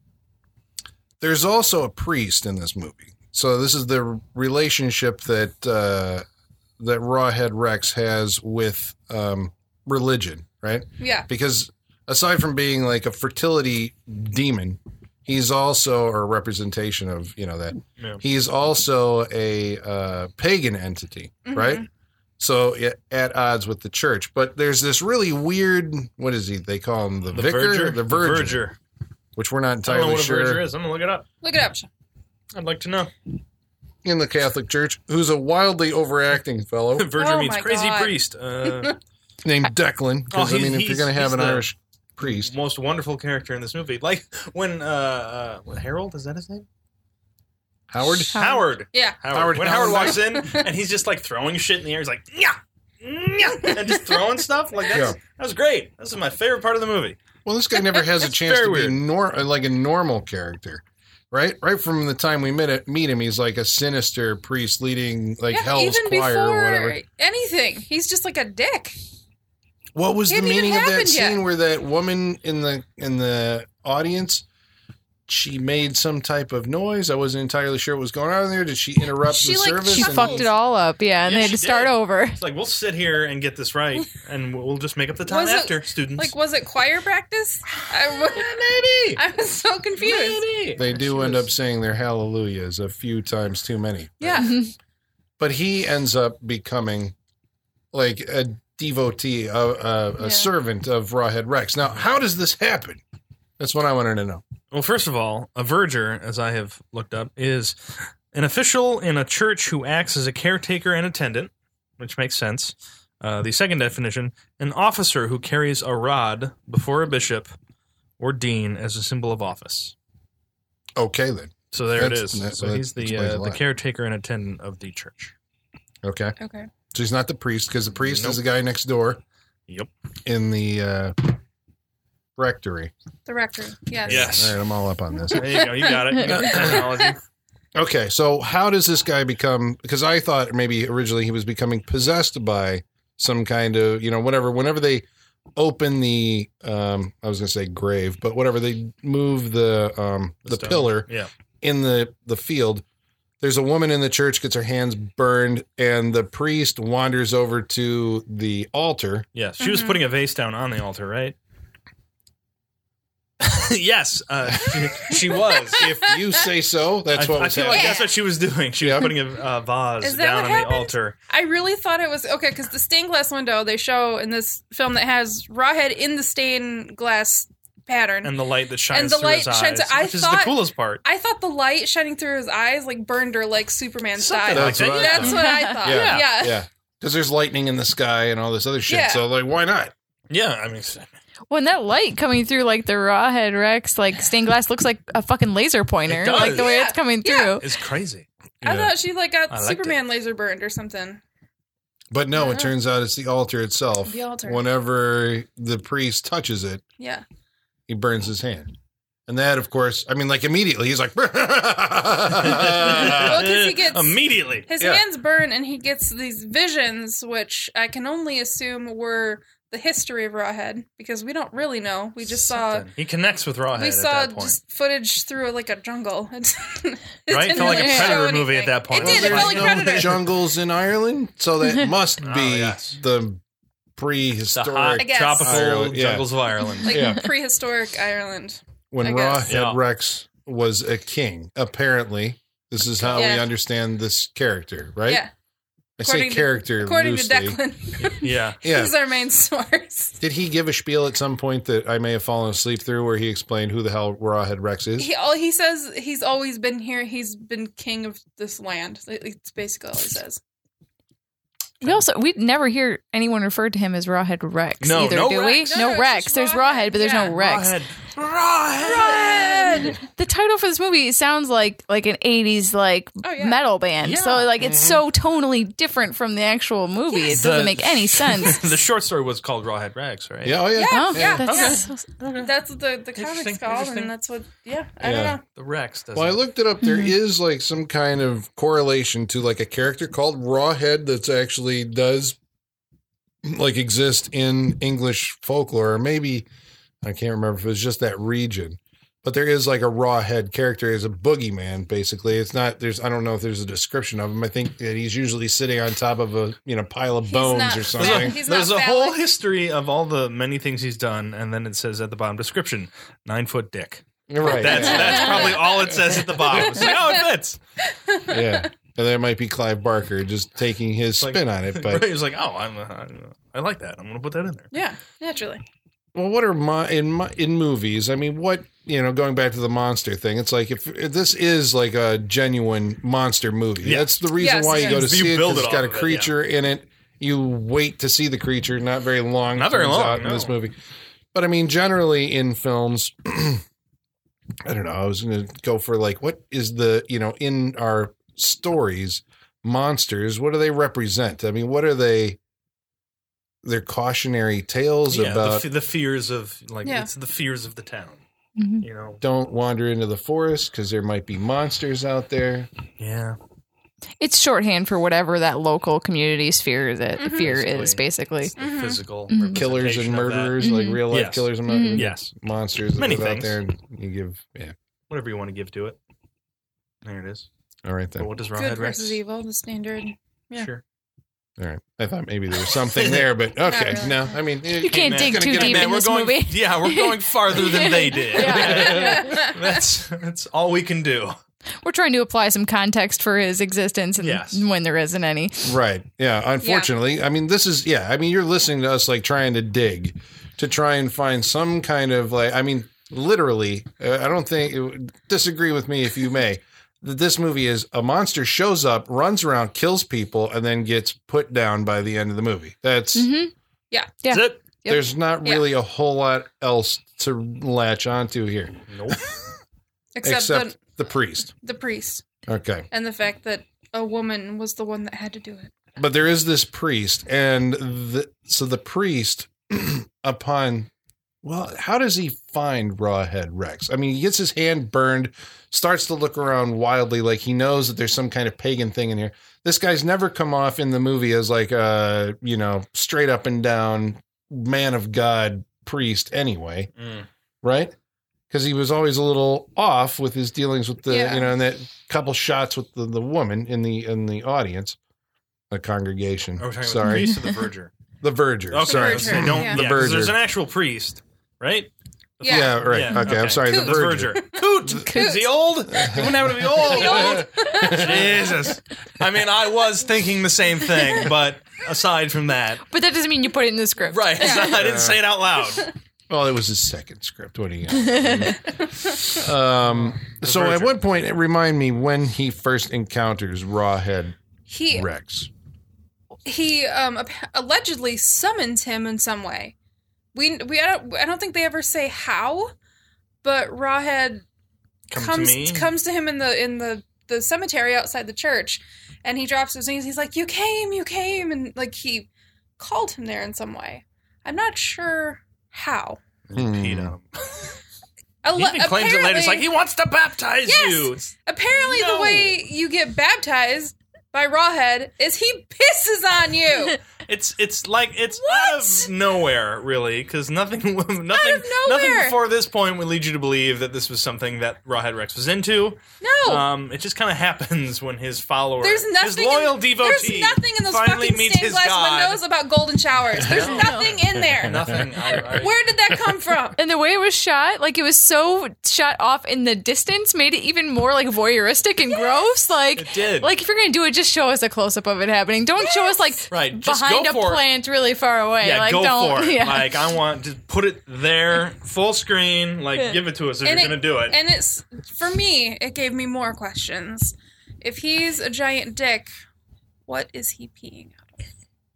B: there's also a priest in this movie. So this is the relationship that uh, that Rawhead Rex has with um, religion, right?
E: Yeah.
B: Because aside from being like a fertility demon, he's also or a representation of you know that
C: Yeah.
B: he's also a uh, pagan entity,
E: Mhm.
B: right? So yeah, at odds with the church. But there's this really weird. What is he? They call him the,
C: The
B: vicar,
C: verger,
B: the
C: The
B: verger,
C: verger.
B: which we're not
C: I don't know
B: entirely
C: what a
B: sure.
C: verger is. I'm gonna look it up.
E: Look it up.
C: I'd like to know.
B: In the Catholic Church, who's a wildly overacting fellow
C: Verger
E: Oh
C: means
E: my
C: crazy
E: God.
C: priest. Uh,
B: named Declan. Because
C: Oh,
B: I mean,
C: he's-
B: if you're going to
C: he's-
B: have an
C: he's the-
B: Irish priest,
C: most wonderful character in this movie. Like when uh, uh Harold, is that his name?
B: Howard.
C: Howard.
E: Yeah.
C: Howard.
B: Howard
C: When Howard
B: Howard
C: walks in and he's just like throwing shit in the air, he's like, yeah, yeah, and just throwing stuff. Like that's,
B: Yeah.
C: that was great. This is my favorite part of the movie.
B: Well, this guy never has a
C: That's
B: chance
C: very
B: to be
C: weird.
B: nor- like a normal character, right? Right from the time we met it, meet him, he's like a sinister priest leading like
E: Yeah,
B: Hell's
E: even
B: Choir
E: before
B: or whatever.
E: anything, he's just like a dick.
B: What was
E: It
B: the
E: hadn't even
B: meaning of that
E: happened
B: scene
E: yet.
B: where that woman in the in the audience, she made some type of noise? I wasn't entirely sure what was going on there. Did she interrupt
E: She,
B: the
E: like,
B: service?
D: She
E: and-
D: fucked it all up, yeah, and
C: Yeah,
D: they had
C: she
D: to start
C: did.
D: over.
C: It's like we'll sit here and get this right, and we'll just make up the time
E: Was it-
C: after, students.
E: Like, was it choir practice? I,
C: maybe.
E: I was so confused.
C: Maybe.
B: They do
C: She
B: end
C: was-
B: up saying their hallelujahs a few times too many.
E: Yeah.
B: But he ends up becoming like a devotee, a, a, a
E: Yeah.
B: servant of Rawhead Rex. Now, how does this happen? That's what I wanted to know.
C: Well, first of all, a verger, as I have looked up, is an official in a church who acts as a caretaker and attendant, which makes sense. Uh, the second definition, an officer who carries a rod before a bishop or dean as a symbol of office.
B: Okay, then.
C: So there it
B: That's-
C: is.
B: that-
C: so
B: that
C: he's the
B: explains a
C: uh, the
B: lot.
C: caretaker and attendant of the church.
B: Okay.
E: Okay.
B: So So he's not the priest because the priest
C: Nope.
B: is the guy next door
C: Yep.
B: in the uh, rectory.
E: The rector. Yes.
C: Yes.
B: All right, I'm all up on this.
C: There you go. You got it. You got the terminology.
B: Okay, so how does this guy become? Because I thought maybe originally he was becoming possessed by some kind of, you know, whatever. Whenever they open the, um, I was going to say grave, but whatever they move the um, the
C: stone.
B: pillar
C: Yeah.
B: in the the field, there's a woman in the church gets her hands burned, and the priest wanders over to the altar.
C: Yes. She was
E: Mhm.
C: putting a vase down on the altar, right? Yes. Uh, she, she was.
B: If you say so, that's
C: I,
B: what
C: I
B: was
C: feel
B: happening.
C: like that's what she was doing. She
B: Yeah.
C: was putting a uh, vase
E: Is that
C: down
E: what
C: on
E: happened?
C: the altar.
E: I really thought it was okay because the stained glass window they show in this film that has Rawhead in the stained glass pattern.
C: And the light that shines
E: And the
C: through
E: light
C: his eyes,
E: shines- I
C: which is
E: thought-
C: the coolest part.
E: I thought the light shining through his eyes like burned her like Superman
C: Something
E: style.
C: like that.
B: That's what I
C: Yeah.
E: That's what I thought.
B: Yeah.
E: Yeah.
B: Yeah, because there's lightning in the sky and all this other shit.
E: Yeah.
B: So, like, why not?
C: Yeah, I mean,
D: When that light coming through, like the Rawhead Rex, like stained glass, looks like a fucking laser pointer.
C: It does.
D: Like the way
E: Yeah.
D: it's coming
E: Yeah.
D: through.
C: it's crazy.
E: I
B: Yeah.
E: thought she like got
C: I liked
E: Superman laser burned or something.
B: But no,
E: Yeah.
B: it turns out it's the altar itself.
E: The altar.
B: Whenever the priest touches it,
E: Yeah.
B: he burns his hand. And that, of course, I mean, like immediately, he's like,
E: Well, 'cause he gets-
C: immediately.
E: His
B: Yeah.
E: hands burn and he gets these visions, which I can only assume were the history of Rawhead because we don't really know. We just
C: Something. He connects with
E: saw
C: Rawhead
E: we
C: at
E: saw
C: that point.
E: just footage through like a jungle. It
C: Right?
E: didn't
C: Felt like a
E: really show
C: Predator movie
E: anything.
C: at that point.
E: It did. It
B: there's
E: felt like
B: no
E: Predator.
B: jungles in Ireland, so that must be
C: Oh, yes.
B: the
C: The
B: prehistoric.
C: hot
E: I guess.
C: tropical
B: Ireland, yeah.
C: jungles of Ireland.
E: Like
B: Yeah.
E: prehistoric Ireland.
B: when
E: I guess.
B: Rawhead
C: Yeah.
B: Rex was a king, apparently. This is how we
E: Yeah.
B: understand this character, right?
E: Yeah.
B: I
E: According
B: say
E: to-
B: character
E: According
B: loosely.
E: to Declan,
C: Yeah.
B: Yeah.
E: he's our main source.
B: Did he give a spiel at some point that I may have fallen asleep through where he explained who the hell Rawhead Rex is?
E: He all he says he's always been here. He's been king of this land. It's basically all he says.
D: We also we never hear anyone refer to him as Rawhead Rex
C: No,
D: either,
C: no
D: do
C: Rex.
D: we?
E: No,
D: No,
E: no, it's
D: Rex.
E: just
D: There's
E: Rawhead.
D: Rawhead, but there's
E: Yeah.
D: no Rex.
C: Rawhead. Rawhead.
D: The title for this movie sounds like like an eighties like
E: Oh, yeah.
D: metal band.
C: Yeah.
D: So like it's so tonally different from the actual movie.
E: Yes.
D: It doesn't
C: The-
D: make any sense.
C: The short story was called Rawhead Rex, right?
B: Yeah, oh yeah.
D: Oh,
E: Yeah,
D: that's-
E: That's what the, the
C: Interesting,
E: comic's called,
C: interesting.
E: and that's what, yeah, I
B: Yeah.
E: don't know.
C: The Rex does
B: Well, I looked it up. There is like some kind of correlation to like a character called Rawhead that's actually does like exist in English folklore. Or maybe I can't remember if it was just that region. But there is like a Rawhead character as a boogeyman, basically. It's not there's I don't know if there's a description of him. I think that he's usually sitting on top of a you know pile of
E: He's
B: bones
E: not-
B: or
E: There's
C: There's,
B: something.
C: a,
E: He's
C: there's
E: not
C: a whole
E: phallic.
C: history of all the many things he's done, and then it says at the bottom description nine foot dick.
B: Right.
C: That's
B: yeah.
C: that's probably all it says at the bottom. It's like, oh, it fits.
B: yeah. And there might be Clive Barker just taking his
C: Like-
B: spin on it. But
C: Right, he's like, oh, I'm, uh, I like that. I'm going to put that in there.
E: Yeah, naturally.
B: well, what are my in my, in movies? I mean, what you know, going back to the monster thing, it's like if, if this is like a genuine monster movie,
C: Yeah.
B: that's the reason
E: Yes,
B: why you go to
E: yes.
C: You
B: see it.
C: build
B: 'Cause
C: it
B: it's got a
C: off of it,
B: creature in it. You wait to see the creature. Not very long.
C: Not very
B: turns
C: long,
B: out in
C: no.
B: this movie. But I mean, generally in films, I don't know. I was going to go for like, what is the you know in our stories, monsters? What do they represent? I mean, what are they? They're cautionary tales
C: Yeah, the,
B: about
C: fe- the fears of, like,
E: Yeah.
C: it's the fears of the town,
D: Mhm.
C: you know?
B: don't wander into the forest because there might be monsters out there.
C: Yeah.
D: It's shorthand for whatever that local community's fear that
E: Mhm.
D: fear
C: Basically.
D: is basically.
C: It's the
E: Mhm.
C: physical
D: Mhm.
B: Killers and
C: representation of that.
B: murderers, like
D: Mhm.
B: real life
C: Yes.
B: killers and
D: Mhm.
B: murderers.
C: Yes.
B: Monsters that
C: Many
B: live out
C: things.
B: there and you give, yeah.
C: Whatever you want to give to it. There it is.
B: All right
C: But
B: then.
C: what does
E: Good
C: Rawhead Rex?
E: versus evil, the standard. Yeah.
C: Sure.
B: All right. I thought maybe there was something there, but okay.
E: really.
B: No, I mean,
D: You can't
C: man,
D: dig
B: gonna
D: too
B: get a
D: deep
B: man,
D: in
C: we're
D: this
C: going,
D: movie.
C: Yeah, we're going farther than they did.
D: Yeah.
C: that's that's all we can do.
D: We're trying to apply some context for his existence and
C: Yes.
D: when there isn't any.
B: right. Yeah. Unfortunately, I mean, this is, yeah. I mean, you're listening to us like trying to dig to try and find some kind of like, I mean, literally, uh, I don't think, disagree with me if you may. that This movie is a monster shows up, runs around, kills people, and then gets put down by the end of the movie. That's
D: Mm-hmm.
E: Yeah.
D: Yeah.
C: That's it.
D: Yep.
B: there's not
E: Yeah.
B: really a whole lot else to latch onto here,
C: Nope.
E: Except,
B: except
E: the,
B: the priest.
E: the priest
B: Okay,
E: and the fact that a woman was the one that had to do it.
B: but there is this priest, and the, so the priest, upon, well, how does he find Rawhead Rex? I mean, he gets his hand burned, starts to look around wildly, like he knows that there's some kind of pagan thing in here. This guy's never come off in the movie as like a, you know, straight up and down man of God priest anyway,
C: Mm.
B: right? Because he was always a little off with his dealings with the,
E: Yeah.
B: you know, and that couple shots with the, the woman in the in the audience, the congregation.
C: Are we talking about the
B: Sorry,
C: priest or the verger?
B: the verger.
C: Okay,
B: Sorry,
E: Verger,
C: so don't,
E: yeah.
B: The
C: yeah, 'cause
B: verger.
C: there's an actual priest, right?
B: Yeah,
E: Yeah.
B: right.
C: Yeah,
B: okay, I'm sorry. The
E: Coot.
B: verger.
C: Coot. Is he old? He wouldn't happen to be old. Jesus. I mean, I was thinking the same thing, but aside from that,
D: But that doesn't mean you put it in the script.
C: right? I didn't say it out loud.
B: Well, it was his second script. What do you got? um, so at
C: verger.
B: what point, remind me when he first encounters Rawhead
E: He
B: Rex.
E: he um ap- allegedly summons him in some way. We we I don't I don't think they ever say how, but Rawhead
C: Come
E: comes
C: to me.
E: comes to him in the in the the cemetery outside the church, and he drops his knees. He's like, "You came, you came," and like he called him there in some way. I'm not sure how.
B: Hmm.
C: Peed on him.
E: Ale-
C: He even claims it later. It's like
E: apparently-
C: he wants to baptize
E: Yes!
C: you.
E: Apparently,
C: No.
E: the way you get baptized by Rawhead is he pisses on you.
C: It's it's like it's
E: What?
C: out of nowhere, really, because nothing nothing
E: nowhere.
C: nothing before this point would lead you to believe that this was something that Rawhead Rex was into.
E: No.
C: Um, it just kind of happens when his follower,
E: There's nothing.
C: his loyal
E: in,
C: devotee,
E: There's nothing in those
C: finally
E: fucking
C: meets
E: stained
C: his
E: glass
C: God.
E: windows about golden showers. There's nothing in there.
C: Nothing. I, I,
E: Where did that come from?
D: And the way it was shot, like it was so shot off in the distance, made it even more like voyeuristic and gross. Like,
C: It did.
D: like if you're gonna do it, just show us a close up of it happening. Don't show us like
C: Right, just
D: behind
C: go
D: a
C: for it.
D: plant really far away.
C: yeah,
D: like,
C: go
D: don't,
C: for it.
D: Yeah.
C: Like I want to put it there, full screen. Like
D: Yeah.
C: give it to us if
E: And
C: you're
E: it-
C: gonna do it.
E: And it's for me, it gave me more questions. If he's a giant dick, what is he peeing out of?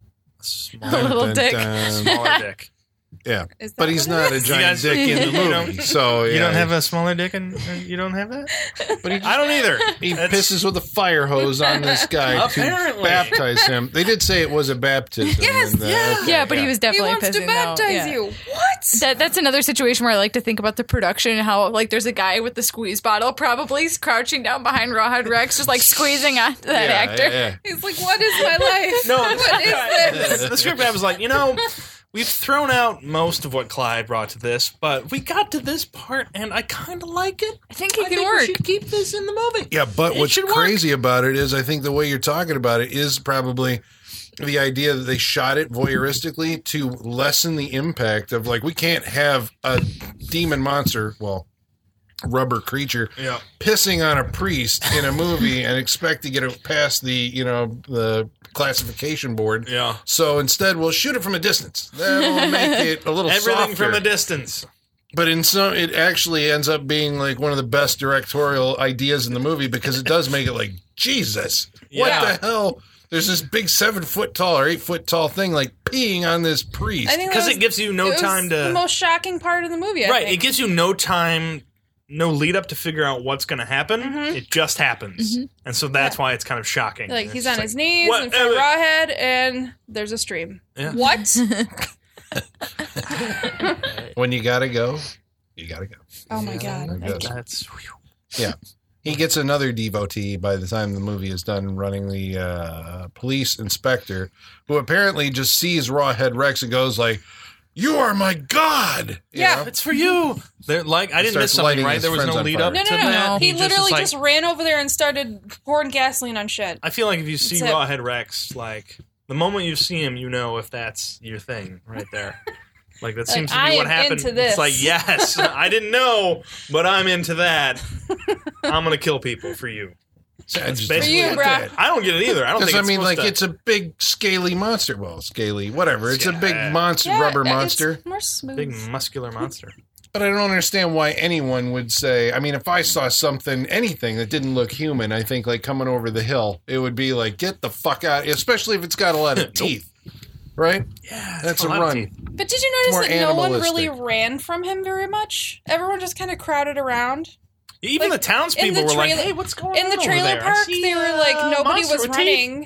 C: Small,
D: A little
B: Dun,
D: dick.
B: dun, dun.
C: smaller dick.
B: Yeah,
E: Is that
B: but he's
E: what it
B: not a
E: is?
B: giant
C: guys-
B: dick in the
C: you don't-
B: movie. So yeah,
C: You don't have a smaller dick, and, and you don't have that.
B: But he,
C: I don't either.
B: he
C: That's-
B: pisses with a fire hose on this guy
C: Apparently.
B: to baptize him. They did say it was a baptism.
E: Yes,
B: in the-
E: yeah.
B: okay,
D: yeah, but he was
E: He
D: definitely
E: wants to
D: pissing,
E: baptize
D: though. Yeah.
E: you. What?
D: That that's another situation where I like to think about the production and how like there's a guy with the squeeze bottle probably crouching down behind Rawhead Rex, just like squeezing on that
B: Yeah,
D: actor.
B: yeah, yeah.
E: He's like, what is my life?
C: No,
E: What is this?
C: the script guy was like, you know, we've thrown out most of what Clyde brought to this, but we got to this part, and I kind of like it.
D: I think it
C: I
D: can
C: think
D: work.
C: we should keep this in the movie.
B: Yeah, but
C: It
B: what's
C: should work.
B: crazy about it is I think the way you're talking about it is probably the idea that they shot it voyeuristically to lessen the impact of like we can't have a demon monster, well, rubber creature
C: Yeah.
B: pissing on a priest in a movie and expect to get it past the, you know, the classification board.
C: Yeah.
B: So instead we'll shoot it from a distance. That'll make it a little
C: Everything
B: softer.
C: from a distance.
B: But in some, it actually ends up being like one of the best directorial ideas in the movie because it does make it like, Jesus,
C: Yeah.
B: what the hell? There's this big seven foot tall or eight foot tall thing like peeing on this priest.
E: I think that
C: Because
E: was-
C: it gives you no
E: it was
C: time to.
E: the most shocking part of the movie. I
C: right. It
E: think.
C: gives you no time, no lead up to figure out what's going to happen.
E: Mhm.
C: It just happens. And so that's
E: Yeah.
C: why it's kind of shocking.
E: Like
C: It's
E: he's
C: just
E: on his knees
C: what-
E: in front of
C: uh,
E: Rawhead, and there's a stream.
C: Yeah.
E: What?
B: when you gotta go, you gotta go.
E: Oh my god!
B: I guess.
C: That's. whew.
B: Yeah. He gets another devotee by the time the movie is done running the uh, police inspector who apparently just sees Rawhead Rex and goes like, you are my God. You
E: Yeah.
B: know?
C: It's for you. They're like I didn't
B: Starts
C: miss something,
B: lighting
C: right?
B: his
C: There was
B: friends
C: no
B: on
C: lead
B: fire.
C: up
E: No,
C: to
E: no, no,
C: that.
E: no. He,
C: just
E: literally
C: was like-
E: just ran over there and started pouring gasoline on shit.
C: I feel like if you see
E: That's it.
C: Rawhead Rex, like the moment you see him, you know if that's your thing right there. Like that seems to be
E: I
C: what
E: am
C: happened.
E: into this.
C: It's like yes, I didn't know, but I'm into that. I'm gonna kill people for you.
B: So I
C: That's
B: just
C: basically
E: For you,
C: what
E: bruh.
C: it did. I don't get it either. I don't
B: Because
C: think
B: I
C: it's
B: mean,
C: supposed
B: like
C: to-
B: it's a big scaly monster. Well, scaly, whatever. It's a big
C: Yeah.
B: monster,
E: Yeah,
B: rubber
E: it's
B: monster.
E: more smooth.
C: big muscular monster.
B: But I don't understand why anyone would say. I mean, if I saw something, anything that didn't look human, I think like coming over the hill, it would be like, get the fuck out. Especially if it's got a lot of teeth, right?
C: Yeah,
B: That's a
C: lot of
B: run.
C: teeth.
E: But did you
B: more
E: notice that no one
B: animalistic.
E: really ran from him very much? Everyone just kind of crowded around.
C: Even
E: Like,
C: the townspeople
E: in the
C: were like,
E: trailer-
C: "Hey, what's going
E: In
C: on
E: the
C: over
E: trailer
C: there? I
E: park,
C: see,
E: they were
C: uh,
E: like nobody
C: monster
E: was
C: with teeth."
E: running.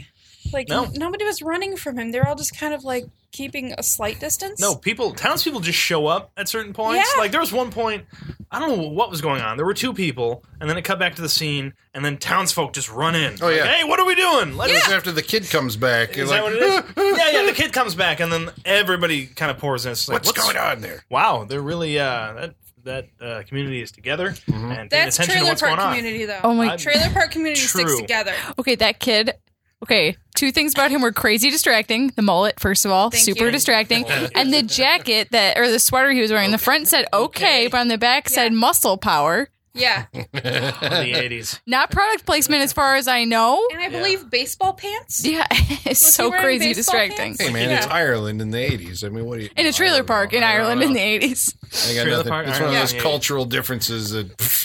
E: Like
C: No.
E: n- nobody was running from him. They're all just kind of like keeping a slight distance.
C: No, people, townspeople just show up at certain points.
E: Yeah.
C: Like there was one point, I don't know what was going on. There were two people, and then it cut back to the scene, and then townsfolk just run in.
B: Oh, yeah.
C: Like, hey, what are we doing? Let
B: It's
C: us.
B: after the kid comes back. You're
C: Is
B: like,
C: that what it is? yeah, yeah. The kid comes back, and then everybody kind of pours in. It's like,
B: what's, going on there?
C: Wow, they're really uh, that that uh, community is together and paying
E: That's
C: attention to
E: trailer
C: what's
E: park
C: going on.
E: community, though.
D: Oh my-
C: I-
E: Trailer park community
C: True.
E: sticks together.
D: Okay, that kid. Okay, two things about him were crazy distracting. The mullet, first of all,
E: Thank
D: super
E: you.
D: distracting. And the jacket that, or the sweater he was wearing, the front said okay,
C: Okay.
D: but on the back said
E: Yeah.
D: muscle power.
E: Yeah,
C: In the eighties.
D: Not product placement as far as I know.
E: and I believe baseball pants.
D: Yeah, it's
E: Was he
D: so
E: wearing
D: crazy
E: baseball
D: distracting.
E: pants?
B: Hey, man,
E: Yeah.
B: it's Ireland in the eighties. I mean, what do you...
D: In a trailer park in
B: I don't
D: Ireland
B: know.
D: in the eighties.
B: I got
C: Trailer
B: nothing.
C: park,
B: It's one of
C: Ireland
B: those
C: in the
B: cultural differences that...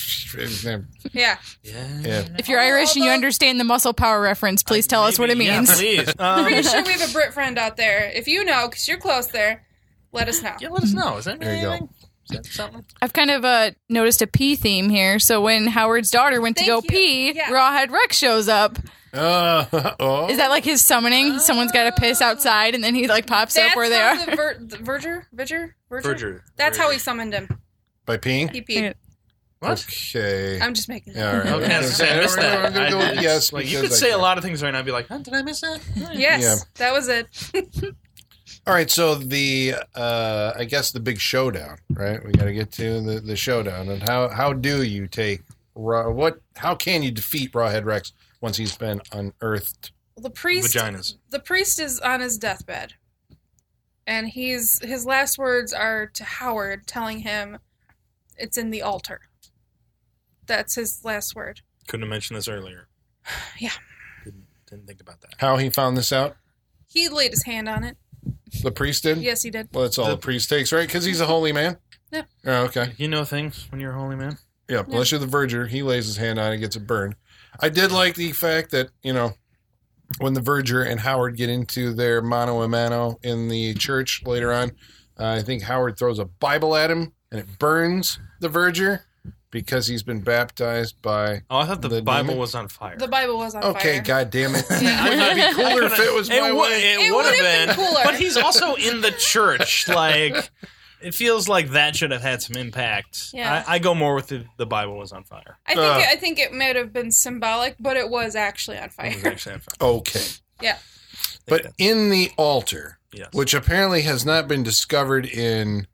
E: Yeah,
C: Yeah.
B: yeah.
D: If you're Irish and you
E: Although-
D: understand the muscle power reference, please tell us what it
C: Maybe,
D: means.
C: Yeah, please. Um,
E: pretty sure we have a Brit friend out there. If you know, because you're close there, let us know.
C: yeah, let us know. Is that
B: There you go.
C: anything? Is that something?
D: I've kind of uh, noticed a pee theme here. So when Howard's daughter went to
E: Thank
D: go
E: you.
D: pee,
E: Yeah.
D: Rawhead Rex shows up.
B: Uh, oh.
D: Is that like his summoning? Someone's got to piss outside, and then he like pops
E: That's
D: up where they
E: how
D: are.
E: the, ver- the Verger, Verger, Verger.
C: Verger.
E: That's how he summoned him.
B: By peeing?
E: He peed.
C: What?
B: Okay.
E: I'm just making. It
B: Yeah, all right.
C: Okay, I was gonna say, I missed that.
B: I'm gonna go with
C: I-
B: yes.
C: Like, you
B: because
C: could
B: I
C: say a
B: can.
C: lot of things right now and be like, huh, did I miss that?
E: Yes,
B: Yeah.
E: that was it.
B: All right, so the uh I guess the big showdown, right? We got to get to the, the showdown, and how how do you take Raw? What? How can you defeat Rawhead Rex once he's been unearthed?
E: The priest.
C: Vaginas.
E: The priest is on his deathbed, and he's his last words are to Howard, telling him, "It's in the altar." That's his last word.
C: Couldn't have mentioned this earlier.
E: Yeah.
C: Didn't, didn't think about that.
B: How he found this out?
E: He laid his hand on it.
B: The priest did.
E: Yes, he did.
B: Well, that's all the,
C: The-
B: priest takes, right? Because he's a holy man.
E: Yeah.
B: Oh, okay.
C: You know things when you're a holy man.
B: Yeah, unless you're the verger, he lays his hand on it, gets it burned. I did like the fact that, you know, when the verger and Howard get into their mano a mano in the church later on, uh, I think Howard throws a Bible at him and it burns the verger because he's been baptized by...
C: Oh, I thought the,
B: The
C: Bible
B: demon?
C: was on fire.
E: The Bible was on
B: Okay,
E: fire.
B: god damn it. Wouldn't it be cooler if it was my
C: it,
B: way?
C: It,
E: It
C: would have
E: would've been
C: been,
E: cooler.
C: but he's also in the church. Like, it feels like that should have had some impact.
E: Yeah.
C: I, I go more with the, the Bible was on fire.
E: I think
B: Uh.
E: it, I think it might have been symbolic, but it was actually on fire.
C: It was actually on fire.
B: Okay.
E: Yeah.
B: But in the altar,
C: Yes.
B: which apparently has not been discovered in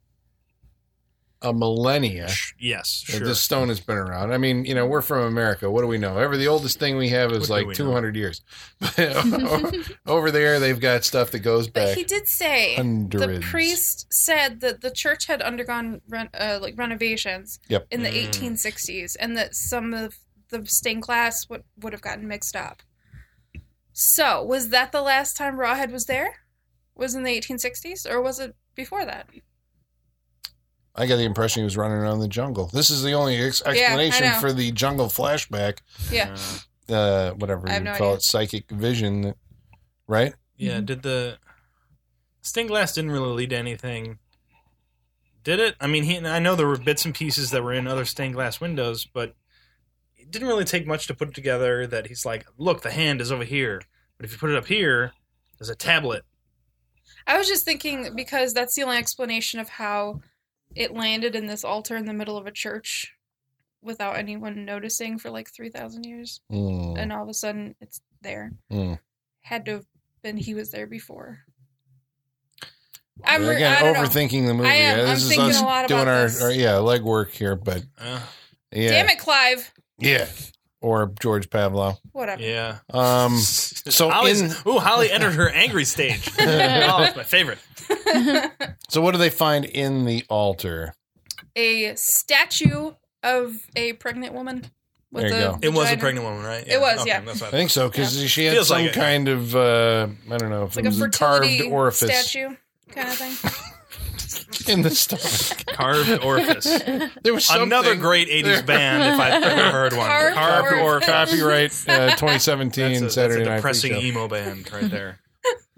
B: a millennia...
C: Yes,
B: Uh,
C: sure.
B: This stone has been around. I mean, you know, we're from America. What do we know? Ever the oldest thing we have is
C: What do
B: like
C: we know?
B: two hundred years. Over there, they've got stuff that goes
E: But
B: back
E: he did say the
B: hundreds.
E: priest said that the church had undergone ren- uh, like renovations
B: Yep.
E: in the
C: Mm.
E: eighteen sixties, and that some of the stained glass would would have gotten mixed up. So, was that the last time Rawhead was there? Was in the eighteen sixties, or was it before that?
B: I got the impression he was running around the jungle. This is the only ex- explanation
E: know.
B: for the jungle flashback.
E: Yeah.
C: Uh,
B: Uh, whatever
E: I have
B: you
E: no
B: call
E: idea.
B: it, psychic vision. that- Right?
C: yeah, did the stained glass didn't really lead to anything? Did it? I mean, he, I know there were bits and pieces that were in other stained glass windows, but it didn't really take much to put it together that he's like, look, the hand is over here. But if you put it up here, there's a tablet.
E: I was just thinking because that's the only explanation of how it landed in this altar in the middle of a church without anyone noticing for like three thousand years.
B: Mm,
E: And all of a sudden it's there.
B: mm.
E: Had to have been he was there before. I'm
B: Well,
E: re-
B: again,
E: I don't know.
B: overthinking the movie.
E: I am.
B: Yeah,
E: I'm
B: this is
E: thinking
B: us
E: a lot
B: doing
E: about
B: our,
E: this.
B: our yeah legwork here, but
C: Uh,
B: yeah,
E: Damn it, Clive.
B: yeah, or George Pavlov.
E: Whatever.
C: yeah.
B: Um, so
C: Holly's,
B: in
C: ooh, Holly entered her angry stage. Oh, it's my favorite.
B: so what do they find in the altar?
E: A statue of a pregnant woman. With
B: There you
E: a
B: go.
C: It was a
E: vagina.
C: pregnant woman, right?
E: It was, yeah.
C: That's what
B: I think so because she had
C: Feels
B: some
C: like it.
B: kind of uh, I don't know if
E: It's like
B: it
E: a
B: was a
E: fertility
B: carved orifice
E: statue kind of thing.
B: in the stomach.
C: Carved orifice.
B: There was something.
C: Another great eighties band if I've ever heard one.
E: Carved
C: Carved
E: orifice.
C: orifice.
B: Copyright uh, twenty seventeen
C: That's a,
B: Saturday
C: that's a
B: Night
C: depressing
B: Freak Show.
C: emo band right there.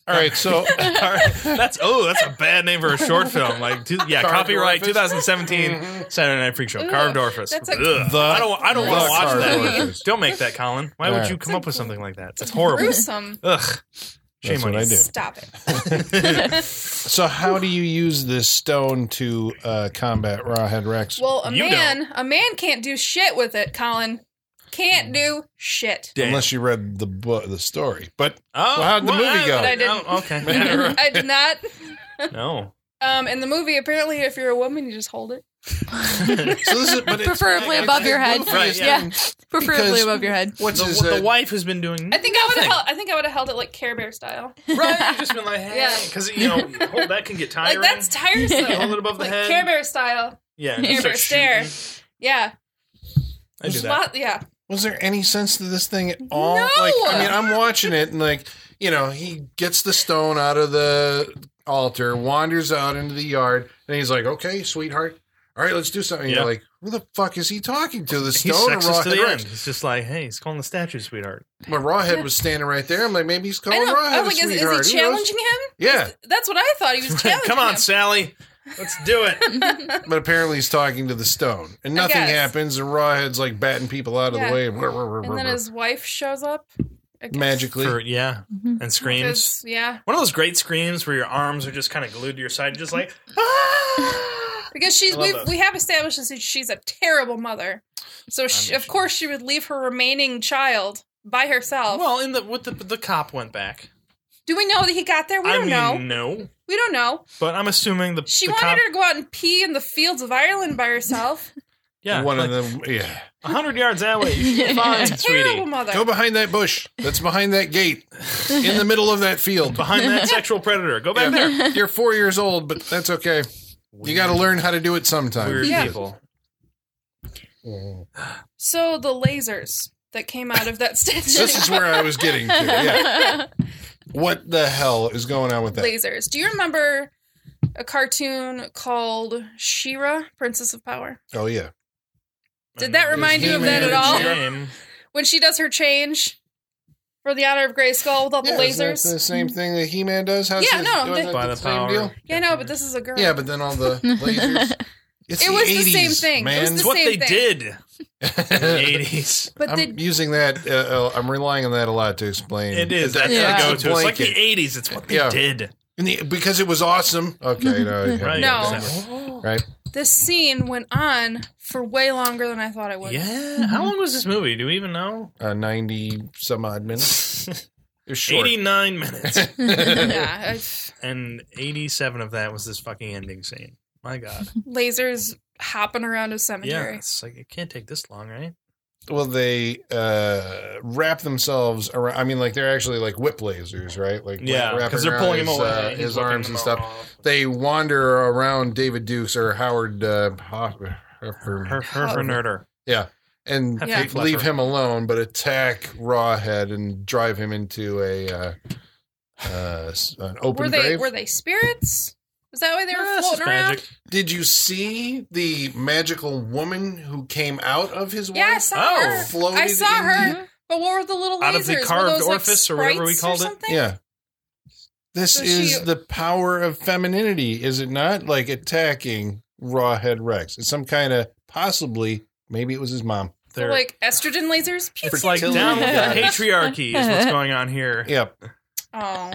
B: All right, so
C: that's oh, that's a bad name for a short film. Like, two, yeah,
B: Carved
C: copyright
B: Orifice?
C: twenty seventeen Saturday Night Freak Show.
E: Ugh,
C: Carved Orifice.
E: that's a-
C: Ugh.
B: The-
C: I don't. I don't
B: the
C: want to watch
B: Carved
C: that.
B: Orifice.
C: Don't make that, Colin. Why
B: All
C: would
B: right.
C: you come up with something like that? That's horrible.
E: Gruesome.
C: Ugh. Shame
B: That's
C: on
B: what
C: you.
B: I do.
E: Stop it.
B: So how do you use this stone to uh, combat Rawhead Rex?
E: Well, a
C: You
E: man, a man can't do shit with it, Colin. Can't do shit.
C: Damn.
B: Unless you read the book, the story. But
C: Oh,
B: well, how'd the movie
C: I-
B: go?
E: But I didn't.
C: Oh, okay.
E: I did not.
C: no.
E: Um, in the movie, apparently, if you're a woman, you just hold it.
B: so this is but it's,
D: Preferably
B: it's
D: above
B: a
D: your head.
B: goofy
C: Right,
D: yeah.
B: thing.
D: Preferably
B: Because-
D: above your head.
B: What's
C: The,
B: his,
C: the
B: uh,
C: wife has been doing.
E: I think I would have
C: nothing.
E: held. I think I would have held it like Care Bear style.
C: Right, you've just been like, hey,
E: Yeah.
C: because you know, hold that can get tiring.
E: Like that's tiresome.
C: Hold it above the
E: like
C: head.
E: Care Bear style.
C: Yeah, and
E: Care
C: just
E: Bear
C: start
E: stare.
C: shooting.
E: Yeah.
C: I do
E: There's a
C: that.
E: lot- yeah.
B: Was there any sense to this thing at all?
E: No!
B: Like, I mean, I'm watching it and like, you know, he gets the stone out of the altar, wanders out into the yard, and he's like, "Okay, sweetheart, all right, let's do something."
C: Yeah.
B: You're like, "Who the fuck is he talking to? The
C: He's
B: stone or
C: sexist to
B: Rawhead
C: the
B: Rex?"
C: end. It's just like, hey, he's calling the statue sweetheart.
B: But Rawhead was standing right there. I'm like, maybe he's
E: I
B: calling
E: know.
B: Rawhead
E: I
B: a
E: was like, is,
B: sweetheart.
E: is he
B: Who knows?
E: challenging him?
B: Yeah,
E: That's what I thought. He was challenging
C: Come on,
E: him.
C: Sally. Let's do it.
B: but apparently he's talking to the stone, and nothing
E: guess.
B: happens. And Rawhead's like batting people out of
E: Yeah.
B: the way,
E: And then his wife shows up. I guess.
B: magically.
C: For, yeah,
D: Mhm.
C: and screams.
E: Because, yeah.
C: One of those great screams where your arms are just kind of glued to your side, just like, ah!
E: Because she's
C: I love
E: we
C: those.
E: we have established that she's a terrible mother. So she, of course she would leave her remaining child by herself.
C: Well, in the what the the cop went back.
E: Do we know that he got there? We
C: I
E: don't
C: mean,
E: know.
C: no,
E: We don't know.
C: but I'm assuming the
E: She
C: the
E: wanted
C: cop,
E: her to go out and pee in the fields of Ireland by herself.
C: yeah,
B: One
C: like,
B: of them, yeah.
C: a hundred yards that way. You should be fine,
E: Terrible
C: sweetie.
E: mother.
B: Go behind that bush. That's behind that gate. In the middle of that field.
C: Behind that sexual predator. Go back
B: Yeah.
C: there.
B: You're four years old, but that's okay. You got to learn how to do it sometime.
C: Weird
E: Yeah.
C: people.
E: So the lasers that came out of that statue.
B: This is where I was getting to. Yeah. What the hell is going on with that?
E: lasers. Do you remember a cartoon called She-Ra, Princess of Power?
B: Oh, yeah.
E: Did that remind you of that
B: He-Man
E: at all?
B: and
C: Shame.
E: When she does her change for the honor of Grayskull with all the
B: Yeah, isn't that
E: lasers?
B: the same thing that He-Man does? How's
E: Yeah,
B: his-
E: no,
B: was
E: they-
B: that
C: By
B: the
C: the
B: same
C: power.
B: deal?
E: Yeah, no, but this is a girl.
B: Yeah, but then all the lasers. It's
E: It was the
B: eighties,
E: same thing. It
B: Man.
E: was
C: It's
E: the
C: what
E: same
C: they
E: thing.
C: did in the eighties.
E: But
B: I'm
E: the,
B: using that. Uh, uh, I'm relying on that a lot to explain.
C: It is.
B: That-
C: That's
D: Yeah.
C: the
B: that's a
C: go-to. It's like
B: blanket.
C: the eighties. It's what they
B: Yeah.
C: did.
B: In the- because it was awesome. Okay, no, yeah,
C: Right.
E: No.
C: Exactly.
B: right.
E: this scene went on for way longer than I thought it would.
C: Yeah. How long was this movie? Do we even know?
B: Uh, Ninety some odd minutes. It was short.
C: eighty-nine minutes.
E: Yeah, I-
C: And eighty-seven of that was this fucking ending scene. My God.
E: lasers hopping around a
C: Yeah.
E: cemetery.
C: It's like, it can't take this long, right?
B: Well, they uh, wrap themselves around. I mean, like they're actually like whip lasers, right? Like
C: Yeah.
B: wrapping
C: Because they're
B: around
C: pulling him
B: his,
C: away.
B: uh,
C: He's
B: his
C: whipping
B: arms
C: them
B: and stuff.
C: off.
B: They wander around David Dukes or Howard uh, Hoff- Heffer-
C: Her, her, her nerder.
B: yeah, and
C: Yeah.
B: they leave him alone, but attack Rawhead and drive him into a uh, uh, s- an open
E: Were they
B: grave.
E: were they spirits? Is that why they were
C: Yeah, this is
E: floating around?
C: magic.
B: Did you see the magical woman who came out of his wife?
E: Yeah, I saw
C: Oh.
E: her.
B: Floated
E: I saw
B: in
E: her.
B: the-
E: But what were the little lasers?
C: Out of the
E: Were
C: carved
E: those, like,
C: orifice or whatever we
E: sprites
C: called it?
E: something?
B: Yeah. This
E: So
B: is
E: she-
B: the power of femininity, is it not? Like attacking Rawhead Rex. It's some kind of possibly, maybe it was his mom.
E: They're
C: They're,
E: like estrogen lasers. Pew,
C: it's
E: pew,
C: like
E: pew.
C: down with the
B: Yeah.
C: patriarchy is what's going on here.
B: Yep.
E: Oh,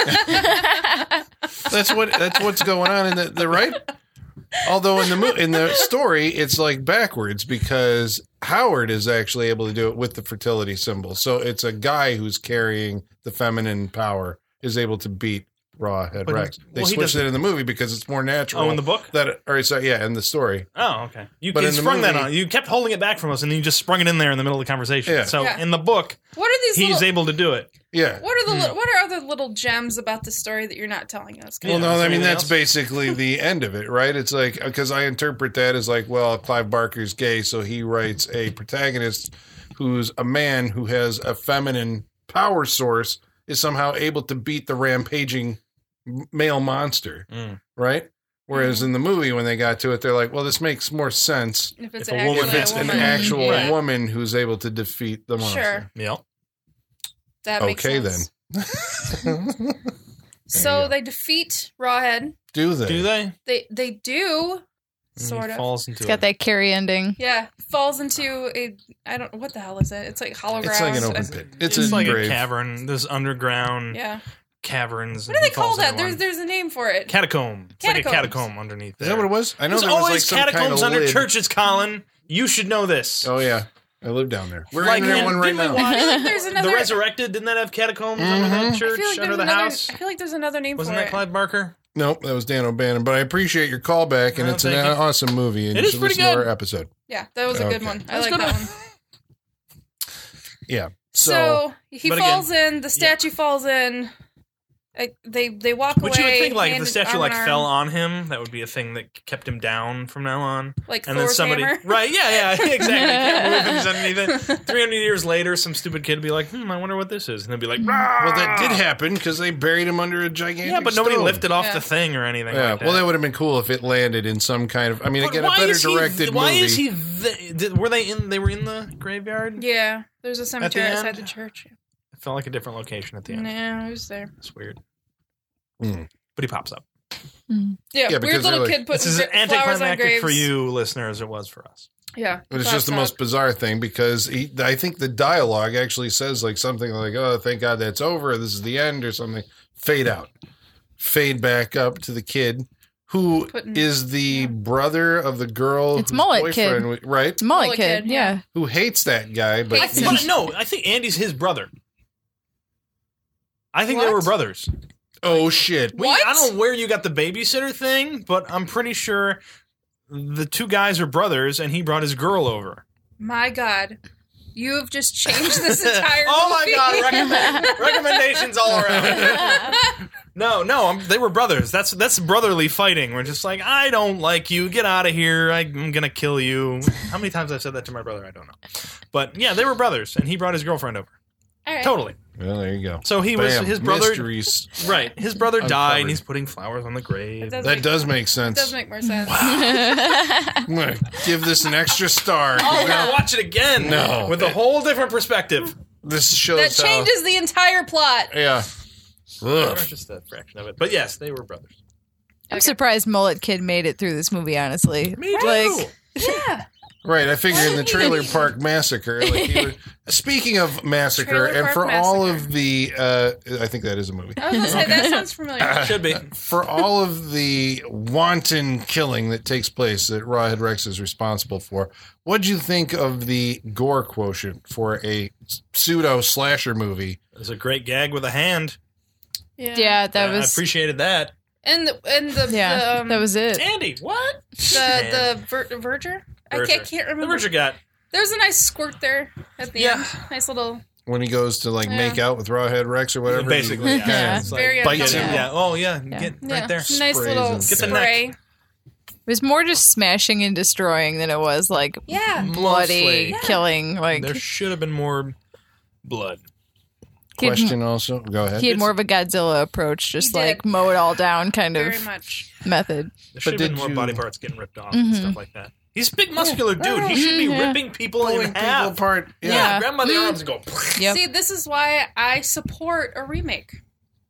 B: That's what that's what's going on in the, the right. Although in the mo- in the story, it's like backwards because Howard is actually able to do it with the fertility symbol. So it's a guy who's carrying the feminine power is able to beat Rawhead
C: But he-
B: Rex. They
C: well, he
B: switched
C: doesn't-
B: it in the movie because it's more natural.
C: Oh, in the book?
B: that or so yeah, in the story.
C: Oh, okay. You,
B: But
C: you
B: in the
C: sprung that
B: movie-
C: on. You kept holding it back from us, and then you just sprung it in there in the middle of the conversation.
B: Yeah.
C: So
E: Yeah.
C: in the book,
E: what are these?
C: he's
E: little,
C: able to do it.
B: Yeah.
E: What are the?
C: Hmm.
E: li- What are other little gems about the story that you're not telling us?
C: Yeah.
B: Well, no,
C: is there
B: I mean
C: anything
B: that's
C: else?
B: basically the end of it, right? It's like because I interpret that as like, well, Clive Barker's gay, so he writes a protagonist who's a man who has a feminine power source is somehow able to beat the rampaging m- male monster,
C: Mm.
B: right? Whereas in the movie, when they got to it, they're like, well, this makes more sense
E: If it's
C: If a
E: actually
C: woman-
B: if it's
E: a
B: an
E: woman.
B: actual
E: Yeah.
B: woman who's able to defeat the monster.
E: Sure,
C: Yep.
E: that makes
B: Okay,
E: sense. So
B: go.
E: they defeat Rawhead.
B: Do they?
C: Do they?
E: They they do,
C: And
E: sort
C: he
E: of.
C: falls into
D: It's got that Carrie ending.
E: Yeah, falls into a I don't what the hell is it? It's like hollow
B: It's like an
E: ground.
B: open pit. It's,
C: It's
B: a
C: like
B: grave.
C: a cavern. There's underground
E: Yeah.
C: caverns.
E: What do
C: and
E: they
C: he
E: call
C: falls
E: that?
C: into
E: There's
C: one.
E: there's a name for it.
C: Catacomb. It's like a
E: Catacombs.
C: catacomb underneath there.
B: Is that what it was? I know
C: There's
B: there was
C: always
B: like some
C: catacombs
B: kind of
C: under
B: lid.
C: churches, Colin. You should know this.
B: Oh yeah, I live down there. We're
C: Like,
B: in there
C: man,
B: one right
C: didn't we
B: now.
C: watch
E: I feel like there's another
C: The Resurrected? Didn't that have catacombs
B: Mhm.
C: under that
E: I
C: church,
E: feel like
C: under
E: there's
C: the
E: another
C: house?
E: I feel like there's another name
C: Wasn't
E: for
C: that
E: it.
C: Clive Barker?
B: Nope, that was Dan O'Bannon. But I appreciate your callback, and
C: Oh,
B: it's an
C: thank you.
B: awesome movie. And
C: It
B: you
C: is
B: should
C: pretty
B: listen to
C: good.
B: our episode.
E: Yeah, that was a good
B: Okay.
E: one. I
C: That's
E: like
C: good.
E: that one.
B: Yeah.
E: So,
B: So,
E: he
C: But
E: falls in, the statue falls in. I, they they walk
C: Which
E: away.
C: you would think, like, if
E: hand-
C: the statue
E: arm
C: like
E: in
C: fell
E: arm,
C: on him, that would be a thing that kept him down from now on.
E: like
C: And
E: Thor's
C: then somebody,
E: hammer.
C: right? Yeah, yeah, exactly. Can't move him. He's underneath it. Three hundred years later, some stupid kid would be like, "Hmm, I wonder what this is," and they'll be like, "Rah!"
B: well, that did happen because they buried him under a gigantic.
C: Yeah, but nobody
B: stone.
C: lifted off
E: Yeah.
C: the thing or anything.
B: Yeah,
C: like that.
B: well, that would have been cool if it landed in some kind of. I mean,
C: But
B: again, a
C: why
B: better
C: is he-
B: directed
C: Why
B: movie.
C: is he? The, did, were they in? They were in the graveyard.
E: Yeah, there's a cemetery
C: end?
E: outside the church.
C: It felt like a different location at the end.
E: No, it was there.
C: It's weird.
B: Mm.
C: But he pops up.
E: Yeah,
B: Yeah,
E: weird
B: because
E: little
B: they're like-
E: kid putting
C: This is
E: gra- flowers on
C: anticlimactic
E: graves.
C: for you listeners. It was for us.
E: Yeah,
B: But it's just the
E: thought
B: most
E: so.
B: bizarre thing because he, I think the dialogue actually says like something like, "Oh, thank God that's over. This is the end," or something. Fade out, fade back up to the kid who
E: Putting-
B: is the brother of the girl.
D: It's
B: whose
D: Mullet Kid.
B: boyfriend wa- right?
D: It's Mullet
E: Mullet
D: Kid,
E: Kid,
D: yeah.
E: yeah.
B: Who hates that guy, but
E: Hates
C: I,
E: him.
B: he's-
C: but no, I think Andy's his brother. I think they
E: What?
C: were brothers.
B: oh shit!
C: We,
E: What?
C: I don't know where you got the babysitter thing, but I'm pretty sure the two guys are brothers, and he brought his girl over.
E: My God, you have just changed this entire.
C: Oh my
E: movie.
C: God! Recommend, recommendations all around. No, no, I'm, they were brothers. That's that's brotherly fighting. We're just like, I don't like you. Get out of here. I, I'm gonna kill you. How many times I've said that to my brother, I don't know. But yeah, they were brothers, and he brought his girlfriend over.
E: All right.
C: Totally.
B: Well, there you go.
C: So he was
B: Bam,
C: his brother.
B: Mysteries.
C: Right, his brother died,
B: Uncovered.
C: and he's putting flowers on the grave.
E: It does
B: That
E: make,
B: does make
E: it
B: sense.
E: does make more sense.
B: I'm gonna give this an extra star.
C: Oh, we gotta watch it again.
B: No.
C: with a whole different perspective.
B: This shows
E: That changes the entire plot.
B: How, yeah.
C: Or
B: Ugh.
C: just a fraction of it, but yes, they were brothers.
D: I'm surprised Mullet Kid made it through this movie, honestly.
C: Me
D: Like,
E: Yeah.
B: Right, I figure in the Trailer Park Massacre. Like he would, speaking of massacre,
E: Trailer
B: and
E: Park
B: for all
E: Massacre.
B: of the, uh, I think that is a movie.
E: I was gonna say that sounds familiar.
C: Should be.
B: For all of the wanton killing that takes place that Rawhead Rex is responsible for, what'd you think of the gore quotient for a pseudo slasher movie?
C: There's a great gag with a hand.
D: yeah, that
C: I
D: was
C: appreciated that.
E: And the and the
D: yeah,
E: the, um,
D: that was it.
C: Andy, what?
E: the the ver- verger. I
C: Verger.
E: can't, can't
C: The
E: remember.
C: Verger got.
E: There's a nice squirt there at the
C: Yeah.
E: end. Nice little.
B: When he goes to like
E: Yeah.
B: make out with Rawhead Rex or whatever,
C: Basically,
B: he
C: yeah.
D: Yeah.
C: It's like,
E: Very
B: bites
E: uncomfortable.
B: him.
C: yeah. Oh, yeah.
D: Yeah.
C: Get
E: Yeah.
C: right there.
E: Nice
B: Sprays
E: little
B: and
C: Get the neck.
E: spray.
D: It was more just smashing and destroying than it was like
E: Yeah.
D: bloody
C: Mostly.
D: killing. Like
C: There should have been more blood.
D: he had,
B: Question also. Go ahead.
D: he had more of a Godzilla approach, just
E: He did.
D: like mow it all down kind
E: Very
D: of
E: much.
D: method.
C: There should have
B: did
C: been more
B: you-
C: body parts getting ripped off and
D: Mhm.
C: stuff like that. He's a big, muscular dude. He should be
D: Yeah.
C: ripping people
B: Pulling
C: in
B: people
C: half.
B: apart.
C: Yeah,
D: Yeah.
C: grab him by the arms and go.
D: Yep.
E: See, this is why I support a remake.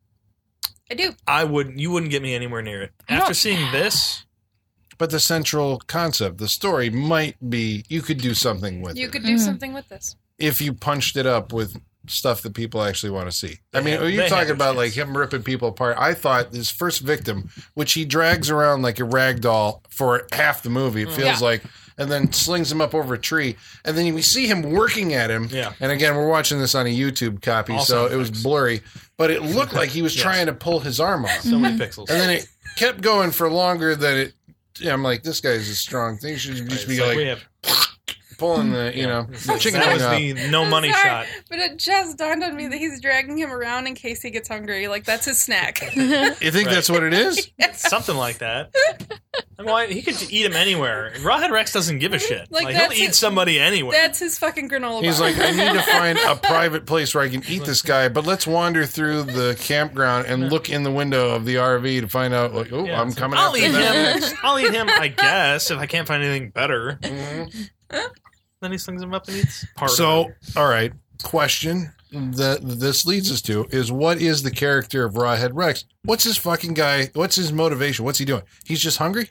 E: I do.
C: I would. You wouldn't get me anywhere near it.
D: I
C: After
D: don't-
C: seeing this,
B: But the central concept, the story might be you could do something with
E: You
B: it
E: could do
D: Mhm.
E: something with this.
B: if you punched it up with stuff that people actually want to see. I
C: They
B: mean,
C: have-
B: are
C: they
B: you
C: have
B: talking
C: a
B: about like
C: chance.
B: him ripping people apart? I thought his first victim, which he drags around like a rag doll for half the movie, it feels
E: Yeah.
B: like, and then slings him up over a tree, and then we see him working at him.
C: Yeah.
B: And again, we're watching this on a YouTube copy,
C: All
B: so
C: sound
B: it was
C: effects.
B: blurry, but it looked like he was
C: Yes.
B: trying to pull his arm off.
C: so many pixels.
B: And then it kept going for longer than it. Yeah, I'm like, this guy's a strong thing. He should just
C: Right,
B: be
C: it's like
B: like,
C: we have-
B: pulling the, you know,
C: that
B: chicken
C: was
B: wing off.
C: the no money
E: Sorry,
C: shot.
E: But it just dawned on me that he's dragging him around in case he gets hungry. Like, that's his snack.
B: You think
C: Right.
B: that's what it is?
C: Something like that. I mean, why- he could eat him anywhere. Rawhead Rex doesn't give a shit.
E: Like,
C: Like, he'll
E: that's
C: eat
E: it.
C: somebody anywhere.
E: That's his fucking granola
B: He's
E: bar.
B: like, I need to find a private place where I can eat this guy, but let's wander through the campground and look in the window of the R V to find out, like, oh,
C: Yeah,
B: I'm
C: it's like,
B: coming
C: I'll
B: after
C: eat
B: them.
C: him. I'll eat him, I guess, if I can't find anything better.
B: Mhm.
C: Then he slings him up and eats part of
B: So,
C: him.
B: all right, question. that this leads us to is what is the character of Rawhead Rex? What's his fucking guy? What's his motivation? What's he doing? He's just hungry?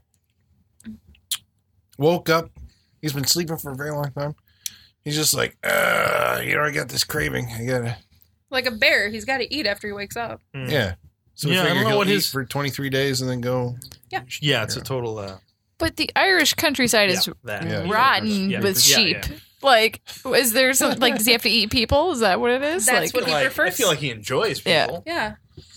B: Woke up. He's been sleeping for a very long time. He's just like, uh, you know, I got this craving. I gotta.
E: Like a bear, he's got to eat after he wakes up.
C: Mm.
B: Yeah. So we
C: Yeah, I
B: figure
C: don't know
B: he'll
C: what
B: eat
C: his-
B: for twenty-three days and then go.
C: Yeah, it's a total. Uh,
D: But the Irish countryside is
C: yeah, that.
B: Yeah.
D: rotten
C: Yeah,
D: with
C: yeah,
D: sheep.
C: yeah.
D: Like, is there some, like, does he have to eat people? Is that what it is?
E: That's
D: like,
E: what he
C: Like,
E: prefers.
C: I feel like he enjoys
D: Yeah.
C: people.
E: Yeah.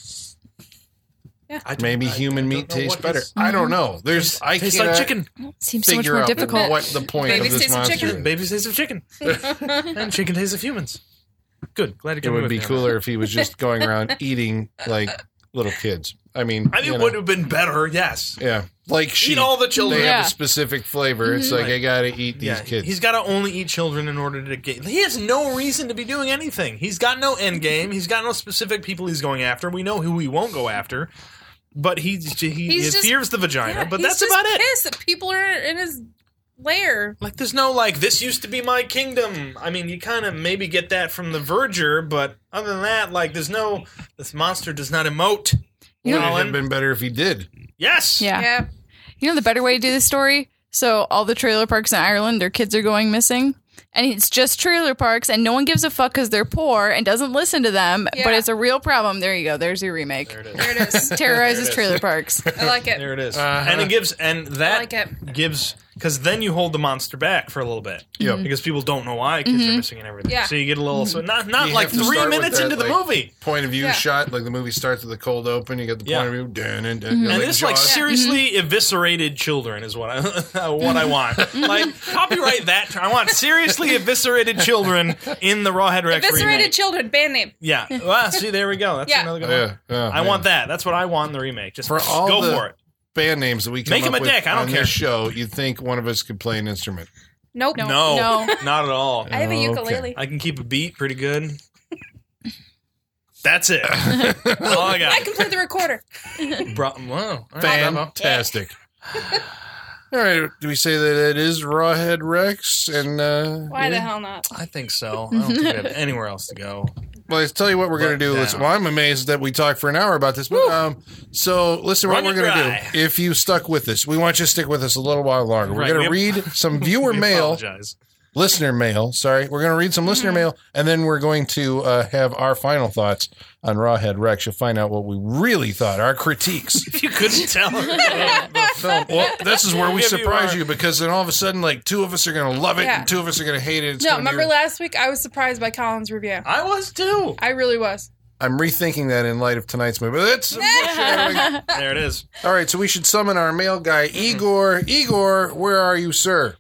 C: I don't-
B: Maybe
C: I-
B: human
C: I
B: meat
C: don't know
B: tastes
C: what
B: better.
C: his-
B: I don't know. There's I
C: Tastes
B: cannot
C: like chicken.
D: seems so much
B: figure
D: more
B: out
D: difficult.
B: what the point
E: Babies
B: of this
E: taste of
B: monster
E: chicken.
B: is.
C: Babies taste of chicken. and chicken tastes of humans. Good. Glad you
B: It
C: came
B: would
C: with
B: be
C: me on
B: cooler if he was just going around eating like little kids. I mean,
C: that. I
B: you
C: think it
B: know,
C: would have been better, yes.
B: yeah, like sheep.
C: Eat all the
B: They
C: children.
D: Yeah.
B: have a specific flavor. It's like
C: Right.
B: I gotta eat these
C: Yeah,
B: kids.
C: he's got to only eat children in order to get. He has no reason to be doing anything. He's got no end game. He's got no specific people he's going after. We know who he won't go after, but he he, he
E: He's just-
C: fears the vagina.
E: Yeah,
C: but
E: he's
C: that's
E: just
C: about it.
E: pissed that people are in his lair.
C: Like, there's no like, this used to be my kingdom. I mean, you kind of maybe get that from the Verger, but other than that, like, there's no. This monster does not emote.
B: Would it
C: Colin.
B: have been better if he did?
C: Yes.
D: Yeah.
E: Yeah.
D: You know the better way to do this story? So all the trailer parks in Ireland, their kids are going missing. And it's just trailer parks, and no one gives a fuck because they're poor and doesn't listen to them.
E: Yeah.
D: But it's a real problem. There you go. There's your remake.
C: There it is.
E: There it is.
D: Terrorizes trailer parks.
E: I like it.
C: There it is.
B: Uh-huh.
C: And it gives, and that
E: like it.
C: gives, because then you hold the monster back for a little bit.
B: Yep.
C: Because people don't know why kids are missing and everything.
E: Yeah.
C: So you get a little, so not not
B: You
C: like
B: have to
C: three
B: start with
C: minutes
B: that,
C: into the
B: like,
C: movie.
B: Point of view
E: Yeah.
B: shot, like the movie starts with a cold open. You get the
C: Yeah.
B: point of view, dun, dun, dun,
C: And
B: like
C: this like
B: Jaws.
C: seriously eviscerated children is what I what I want. Like copyright that. I want seriously eviscerated children in the Rawhead Rex
E: Eviscerated
C: remake.
E: children, band name.
C: Yeah. Well, see, there we go. That's
E: Yeah.
C: another good one.
B: Yeah, yeah,
C: I
B: man.
C: want that. That's what I want in the remake. Just
B: For all
C: go
B: the-
C: for it.
B: band names that we come
C: Make him
B: up
C: a
B: with
C: dick, I don't
B: on
C: care.
B: this show. You'd think one of us could play an instrument.
E: Nope.
C: No,
D: No.
C: not at all.
E: I have a
B: Okay.
E: ukulele.
C: I can keep a beat pretty good. That's it. That's all I got.
E: I can play the recorder.
C: Bro- wow. All right, bravo.
B: Fantastic. All right, do we say that it is Rawhead Rex? And uh,
E: Why the hell not?
C: I think so. I don't think we have anywhere else to go.
B: Well, let's tell you what we're going to do.
C: Let
B: Listen,
C: down.
B: well, I'm amazed that we talked for an hour about this. But, um, so listen,
C: Run
B: what we're
C: it
B: going to
C: dry.
B: do. If you stuck with us, we want you to stick with us a little while longer. We're
C: Right,
B: going to
C: we-
B: read some viewer
C: We
B: mail.
C: apologize.
B: listener mail. Sorry, we're going to read some listener mail, and then we're going to uh, have our final thoughts on Rawhead Rex. You'll find out what we really thought, our critiques.
C: If you couldn't tell. the film.
B: Well, this is where we
C: If you
B: surprise
C: are-
B: you, because then all of a sudden, like two of us are going to love it,
E: Yeah.
B: and two of us are going to hate it. It's
E: No,
B: gonna be-
E: remember last week I was surprised by Colin's review.
C: I was too.
E: I really was.
B: I'm rethinking that in light of tonight's movie. That's
C: There it is.
B: all right. So we should summon our mail guy, Igor. Igor, where are you, sir?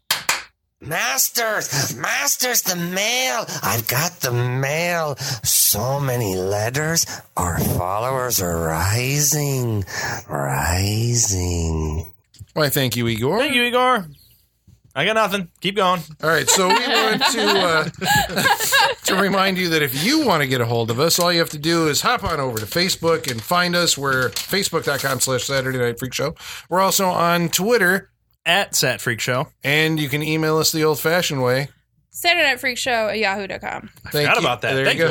F: Masters, masters, the mail. I've got the mail. So many letters. Our followers are rising, rising.
B: Why, thank you, Igor.
C: Thank you, Igor. I got nothing. Keep going.
B: All right, so we want to uh, to remind you that if you want to get a hold of us, all you have to do is hop on over to Facebook and find us. We're facebook.com slash Saturday Night Freak Show. We're also on Twitter,
C: At Sat Freak Show.
B: and you can email us the old-fashioned way.
E: Saturday Night Freak Show at yahoo dot com.
B: Thank
C: Forgot
B: you.
C: about that.
B: There
C: Thank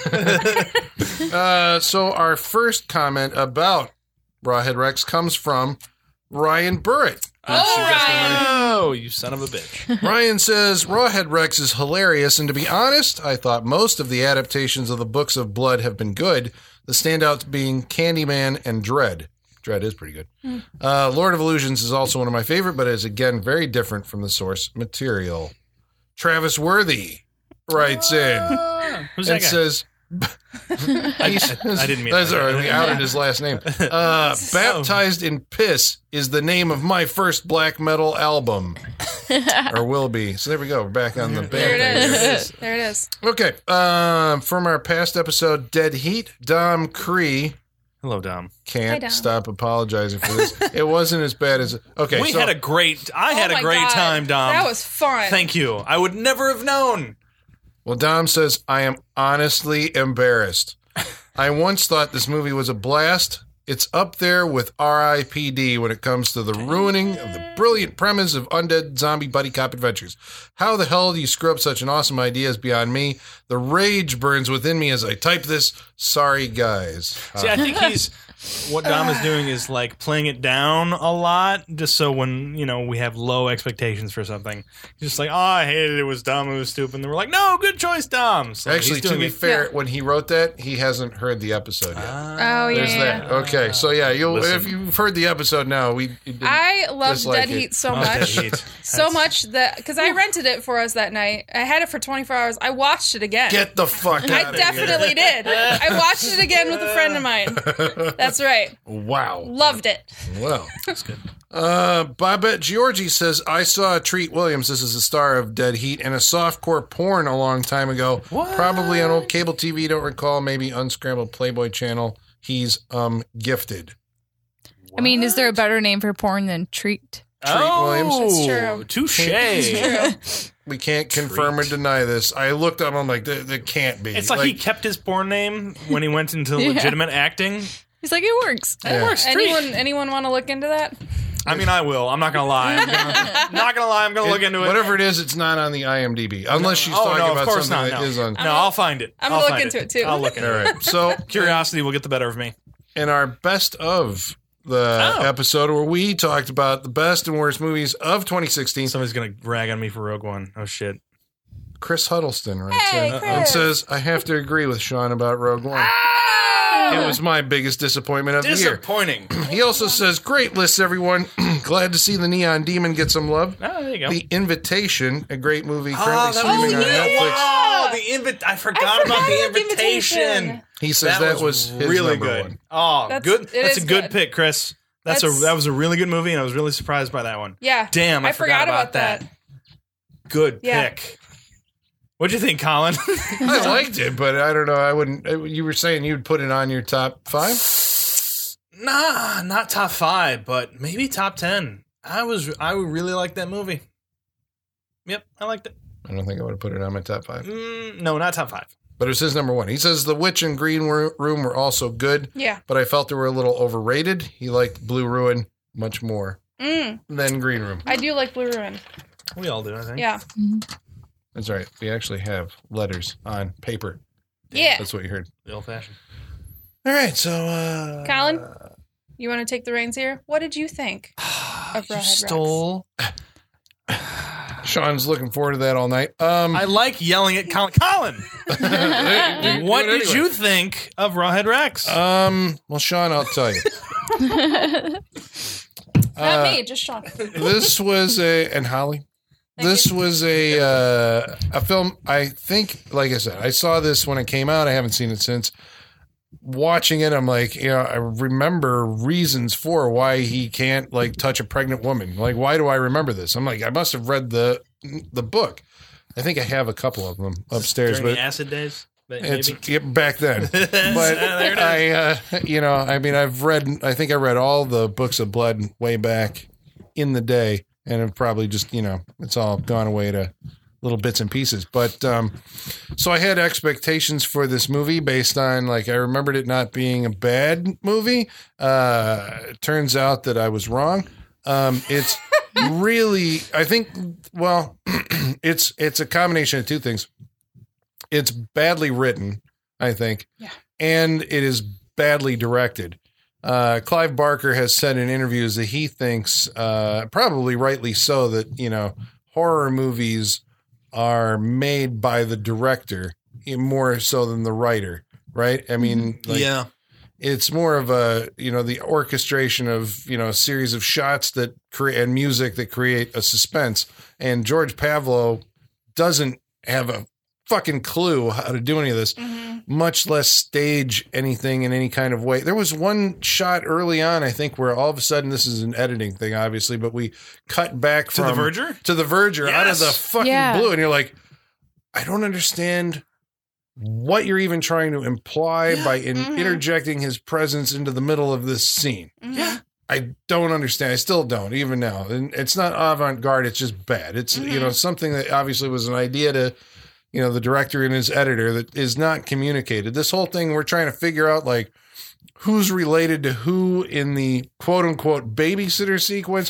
B: you
C: you,
B: go. uh, so our first comment about Rawhead Rex comes from Ryan Burrett.
E: Oh, Ryan.
C: Oh, you son of a bitch.
B: Ryan says, Rawhead Rex is hilarious, and to be honest, I thought most of the adaptations of the Books of Blood have been good, the standouts being Candyman and Dread. Dread is pretty good.
E: Mm.
B: Uh, Lord of Illusions is also one of my favorite, but is again very different from the source material. Travis Worthy writes in
C: Who's
B: and
C: that guy?
B: says,
C: I, I, I didn't mean
B: That's
C: that.
B: all right. We outed his last name. Uh, Baptized in Piss is the name of my first black metal album. Or will be. So there we go. We're back on the band.
E: There it
B: thing.
E: is. There it is.
B: Okay. Um, from our past episode, Dead Heat, Dom Cree
C: Hello, Dom.
B: can't
E: Hi, Dom.
B: stop apologizing for this. It wasn't as bad as. Okay.
C: We
B: so,
C: had a great, I had
E: Oh
C: a
E: my
C: great
E: God.
C: time, Dom.
E: That was fun.
C: Thank you. I would never have known.
B: Well, Dom says, I am honestly embarrassed. I once thought this movie was a blast, It's up there with R I P D when it comes to the ruining of the brilliant premise of undead zombie buddy cop adventures. How the hell do you screw up such an awesome idea is beyond me. The rage burns within me as I type this. Sorry, guys.
C: See, I think he's what Dom is doing is like playing it down a lot, just so when you know we have low expectations for something, he's just like, "Oh, I hated it. It was dumb. It was stupid." And then we're like, "No, good choice, Dom." So
B: Actually,
C: he's
B: to
C: doing
B: be
C: it-
B: fair,
E: Yeah.
B: when he wrote that, he hasn't heard the episode yet.
E: Oh, yeah.
B: There's
E: yeah,
B: that.
E: yeah.
B: Okay, so yeah, you'll
C: Listen.
B: if you've heard the episode now, we we didn't
E: I loved
B: dislike
E: Dead
B: it.
E: Heat so
C: Oh,
E: much.
C: Dead Heat.
E: So
C: That's-
E: much that because I rented it for us that night. I had it for twenty-four hours. I watched it again.
B: Get the fuck
E: I
B: out of
E: definitely did. I watched it again with a friend of mine. That's right.
B: here. Wow.
E: Loved it.
B: Well, that's good. Uh, Bobette Georgie says, I saw Treat Williams, this is the star of Dead Heat, and a softcore porn a long time ago.
C: What?
B: Probably on old cable T V, don't recall, maybe Unscrambled Playboy channel. He's um gifted.
D: I mean, is there a better name for porn than treat?
C: Oh,
B: Williams.
E: That's true.
C: Touche.
B: We can't confirm or deny this. I looked up, I'm like, that, that can't be.
C: It's like, he kept his porn name when he went into legitimate acting.
D: He's like, it works.
B: Yeah.
C: It works. Treat.
E: Anyone anyone want to look into that?
C: I mean, I will. I'm not gonna lie. I'm gonna, not gonna lie. I'm gonna look into it.
B: Whatever it is, it's not on the I M D B. Unless she's
C: Oh,
B: talking
C: no, of
B: about
C: course
B: something
C: not,
B: that
C: no.
B: is on.
C: No, I'll find it.
E: I'm
C: I'll
E: gonna look
C: find
E: into it, too.
C: I'll look into
B: All
C: it.
B: right. So,
C: Curiosity will get the better of me.
B: in our best of the
C: Oh.
B: episode where we talked about the best and worst movies of twenty sixteen,
C: Somebody's gonna rag on me for Rogue One. Oh shit.
B: Chris Huddleston writes
E: Hey,
B: in and
E: Chris.
B: says, I have to agree with Sean about Rogue One. It was my biggest disappointment of the year.
C: Disappointing.
B: He also says, great list, everyone. Glad to see the Neon Demon get some love.
C: Oh, there you go.
B: The Invitation, a great movie
C: Oh,
B: currently
C: that was-
B: streaming on
E: yeah.
B: Netflix.
C: Oh, the invit. I forgot, about the
E: about the
C: invitation.
E: invitation.
B: He says that, was, his
C: really
B: number
C: good.
B: one.
C: Oh,
E: That's-
C: good.
E: it
C: That's
E: is
C: a good,
E: good.
C: pick, Chris. That's,
E: That's-
C: a that was a really good movie, and I was really surprised by that one.
E: Yeah.
C: Damn, I,
E: I forgot
C: about
E: about that.
C: Good
E: Yeah.
C: pick. What'd you think, Colin?
B: I liked it, but I don't know. I wouldn't. You were saying you'd put it on your top five?
C: Nah, not top five, but maybe top ten. I was I would really like that movie. Yep, I liked it.
B: I don't think I would have put it on my top five.
C: Mm, no, not top five.
B: But it was his number one. He says The Witch and Green Ru- Room were also good,
E: Yeah.
B: but I felt they were a little overrated. He liked Blue Ruin much more
E: Mm,
B: than Green Room.
E: I do like Blue Ruin.
C: We all do, I think.
E: Yeah.
B: That's right. We actually have letters on paper.
E: Yeah.
B: That's what you heard.
C: The old fashioned.
B: All right, so uh
E: Colin, you want to take the reins here? What did you think of
C: You
E: Rawhead Rex?
C: stole.
B: Sean's looking forward to that all night. Um
C: I like yelling at Colin. Colin,
B: do
C: what
B: it
C: did
B: anyway.
C: you think of Rawhead Rex?
B: Um well, Sean, I'll tell you.
E: Not
B: Uh,
E: me, just Sean.
B: This was a and Holly.
E: Thank
B: This was a uh, a film. I think, like I said, I saw this when it came out. I haven't seen it since. Watching it, I'm like, you know, I remember reasons for why he can't like touch a pregnant woman. Like, why do I remember this? I'm like, I must have read the the book. I think I have a couple of them upstairs,
C: During
B: but
C: the acid days? Maybe.
B: it's yeah, back then. But
C: There it is.
B: I, uh, you know, I mean, I've read. I think I read all the books of blood way back in the day, and have probably just, you know, it's all gone away to little bits and pieces. But um, so I had expectations for this movie based on, like, I remembered it not being a bad movie. Uh, it turns out that I was wrong. Um, it's really, I think, well, it's it's a combination of two things. It's badly written, I think,
E: Yeah.
B: and it is badly directed. Uh, Clive Barker has said in interviews that he thinks, uh, probably rightly so, that, you know, horror movies are made by the director more so than the writer, right? I mean, like,
C: yeah.
B: it's more of a, you know, the orchestration of, you know, a series of shots that create and music that create a suspense. And George Pavlo doesn't have a fucking clue how to do any of this, much less stage anything in any kind of way. There was one shot early on, I think, where all of a sudden, this is an editing thing, obviously, but we cut back
C: To
B: from
C: the Verger?
B: to the Verger out of the
C: Yes.
B: fucking
D: Yeah.
B: blue, and you're like, I don't understand what you're even trying to imply by in,
E: Mhm.
B: interjecting his presence into the middle of this scene.
E: Yeah.
B: I don't understand. I still don't, even now. And it's not avant-garde. It's just bad. It's, you know, something that obviously was an idea to, you know, the director and his editor that is not communicated. This whole thing, we're trying to figure out, like, who's related to who in the quote-unquote babysitter sequence.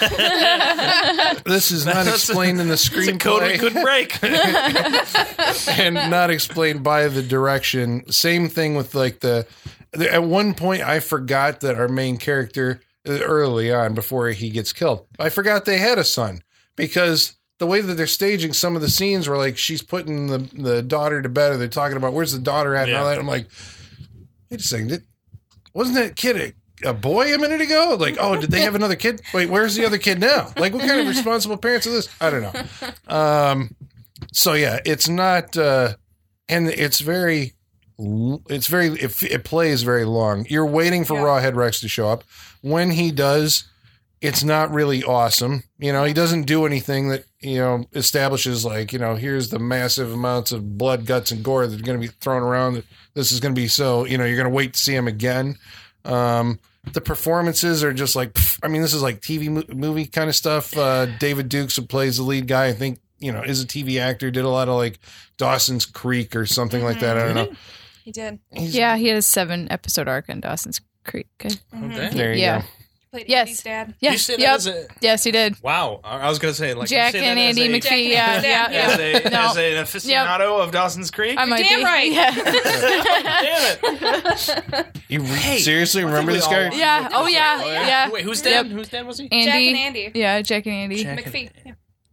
B: This is not explained in the
C: It's a code we
B: screenplay
C: couldn't break.
B: and not explained by the direction. Same thing with like the, the at one point I forgot that our main character early on before he gets killed, I forgot they had a son because the way that they're staging some of the scenes where like she's putting the, the daughter to bed or they're talking about where's the daughter at and all
C: Yeah.
B: that. I'm like, wait a second, did, wasn't that kid a, a boy a minute ago? Like, oh, did they have another kid? Wait, where's the other kid now? Like, what kind of responsible parents are this? I don't know. Um, so yeah, it's not, uh, and it's very, it's very, it, it plays very long. You're waiting for
E: Yeah.
B: Rawhead Rex to show up. When he does, it's not really awesome. You know, he doesn't do anything that, you know, establishes like, you know, here's the massive amounts of blood, guts, and gore that are going to be thrown around. This is going to be so, you know, you're going to wait to see him again. Um, the performances are just like, pff, I mean, this is like T V mo- movie kind of stuff. Uh, David Dukes, who plays the lead guy, I think, you know, is a T V actor, did a lot of like Dawson's Creek or something like that. I don't know.
E: He did.
B: He's-
D: Yeah, he had a seven episode arc in Dawson's Creek. Okay.
C: Okay.
B: There you
D: Yeah.
B: go.
E: Played
D: Yes.
E: Andy's dad.
D: Yeah.
C: You say that
D: Yep.
C: as a,
D: Yes, he did.
C: wow. I I was going to say, like, you
D: Jack
C: say that
D: and
C: as
D: Andy
C: a-
E: Jack
D: McPhee.
E: and
D: Yeah,
E: Andy's
D: yeah,
E: dad,
D: yeah.
C: As, a,
D: No.
C: as an aficionado of Dawson's Creek?
D: I might
E: Damn
D: be.
E: right.
D: Yeah.
C: Damn it.
B: You re-
C: Hey,
B: seriously
C: I
B: remember
C: think
B: this
C: we
B: guy?
C: all-
D: Yeah. Oh yeah. Yeah.
C: Wait, who's
D: Yep.
C: dad? Whose dad was he?
D: Andy.
E: Jack and Andy.
D: Yeah, Jack and Andy.
C: Jack.
E: McPhee. Yeah.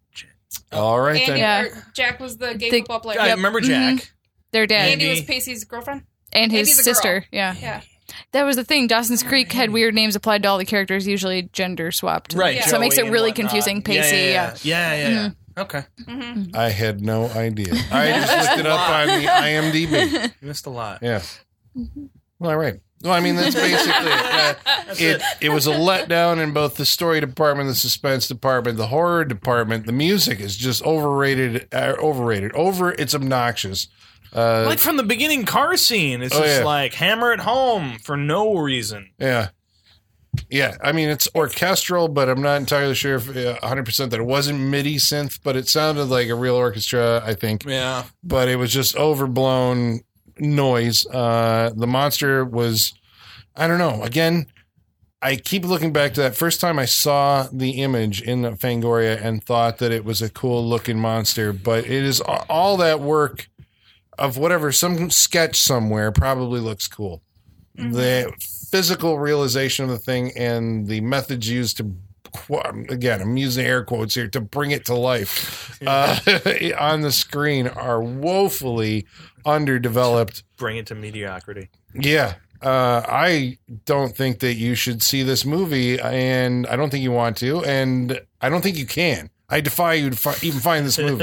B: All right
E: Andy,
B: then.
D: Yeah.
E: or Jack was the gay
D: The-
E: football player.
C: I remember Jack.
D: Their dad
E: Andy was
C: Andy.
E: Pacey's girlfriend.
D: and his
E: Andy's a girl.
D: sister. Yeah.
E: Yeah.
D: That was the thing. Dawson's Creek had weird names applied to all the characters, usually gender swapped.
C: Right.
E: Yeah.
D: So it makes it
C: Joey
D: really
C: and whatnot.
D: confusing. Pacey. Yeah.
C: Yeah, yeah, yeah. yeah. Okay.
B: I had no idea. I just looked it up on the I M D B.
C: You missed a lot.
B: Yeah. Well, all right. Well, I mean, that's basically it. Uh, it. It was a letdown in both the story department, the suspense department, the horror department. The music is just overrated. Uh, overrated. Over. It's obnoxious. Uh,
C: Like from the beginning car scene, it's
B: Oh,
C: just
B: yeah.
C: like hammer it home for no reason.
B: yeah. Yeah. I mean, it's orchestral, but I'm not entirely sure if uh, one hundred percent that it wasn't MIDI synth, but it sounded like a real orchestra, I think.
C: Yeah.
B: But it was just overblown noise. Uh, the monster was, I don't know. Again, I keep looking back to that first time I saw the image in the Fangoria and thought that it was a cool looking monster, but it is a- all that work of whatever, some sketch somewhere probably looks cool. The physical realization of the thing and the methods used to, qu- again, I'm using air quotes here, to bring it to life uh, on the screen are woefully underdeveloped.
C: Bring it to mediocrity.
B: Yeah. Uh, I don't think that you should see this movie, and I don't think you want to, and I don't think you can. I defy you to fi- even find this movie.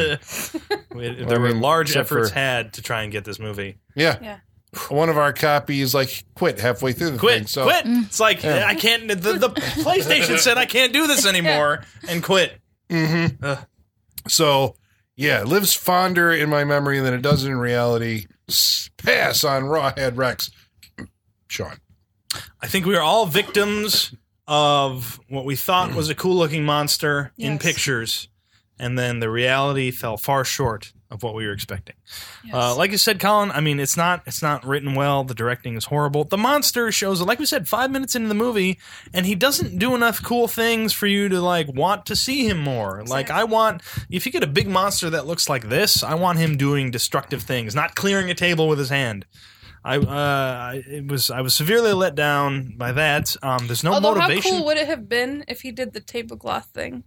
C: It- there
B: I
C: were
B: mean,
C: large
B: except
C: efforts
B: for-
C: had to try and get this movie.
B: Yeah.
E: Yeah.
B: One of our copies like quit halfway through the
C: Quit,
B: thing. So
C: quit. It's like I can't. The, the PlayStation said I can't do this anymore, and quit.
B: Mm-hmm.
C: Ugh.
B: So, yeah, it lives fonder in my memory than it does in reality. S- Pass on Rawhead Rex. Sean.
C: I think we are all victims of what we thought was a cool-looking monster in
E: Yes.
C: pictures, and then the reality fell far short of what we were expecting.
E: Yes.
C: Uh, like you said, Colin, I mean, it's not it's not written well. The directing is horrible. The monster shows, like we said, five minutes into the movie, and he doesn't do enough cool things for you to like want to see him more. Like I want, if you get a big monster that looks like this, I want him doing destructive things, not clearing a table with his hand. I uh, it was I was severely let down by that. Um, there's no
E: Although,
C: motivation.
E: how cool would it have been if he did the tablecloth thing?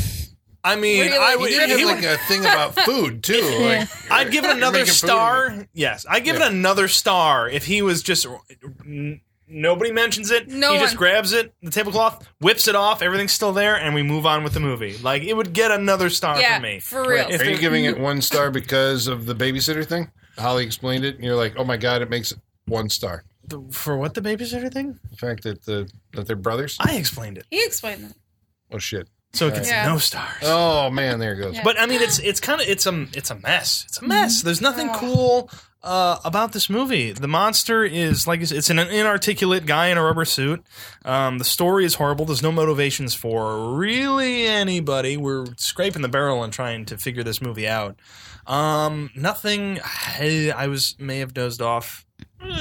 C: I mean,
E: Really?
C: I
E: He
C: would.
B: He
E: did
B: did
C: he
B: have
C: would-
B: like a thing about food too. Like,
C: I'd give it another
B: making food.
C: star. Yes, I'd give
B: Yeah.
C: it another star if he was just. n- Nobody mentions it.
E: No
C: he just
E: one-
C: grabs it, the tablecloth, whips it off. Everything's still there, and we move on with the movie. Like it would get another star
E: Yeah,
C: from me.
E: for real.
C: If
B: Are you
C: it-
B: giving it one star because of the babysitter thing? Holly explained it, and you're like, "Oh my god, it makes it one star."
C: the- for what the babysitter thing?
B: The fact that the that they're brothers.
C: I explained it,
E: He explained that.
B: Oh shit!
C: so it gets
E: Yeah.
C: no stars.
B: Oh man, there it goes.
E: Yeah.
C: But I mean, it's it's kind of it's a it's a mess. It's a
E: Mm-hmm.
C: mess. There's nothing
E: Oh.
C: cool uh, about this movie. The monster is like it's an inarticulate guy in a rubber suit. Um, the story is horrible. There's no motivations for really anybody. We're scraping the barrel and trying to figure this movie out. Um, nothing. I, I was may have dozed off.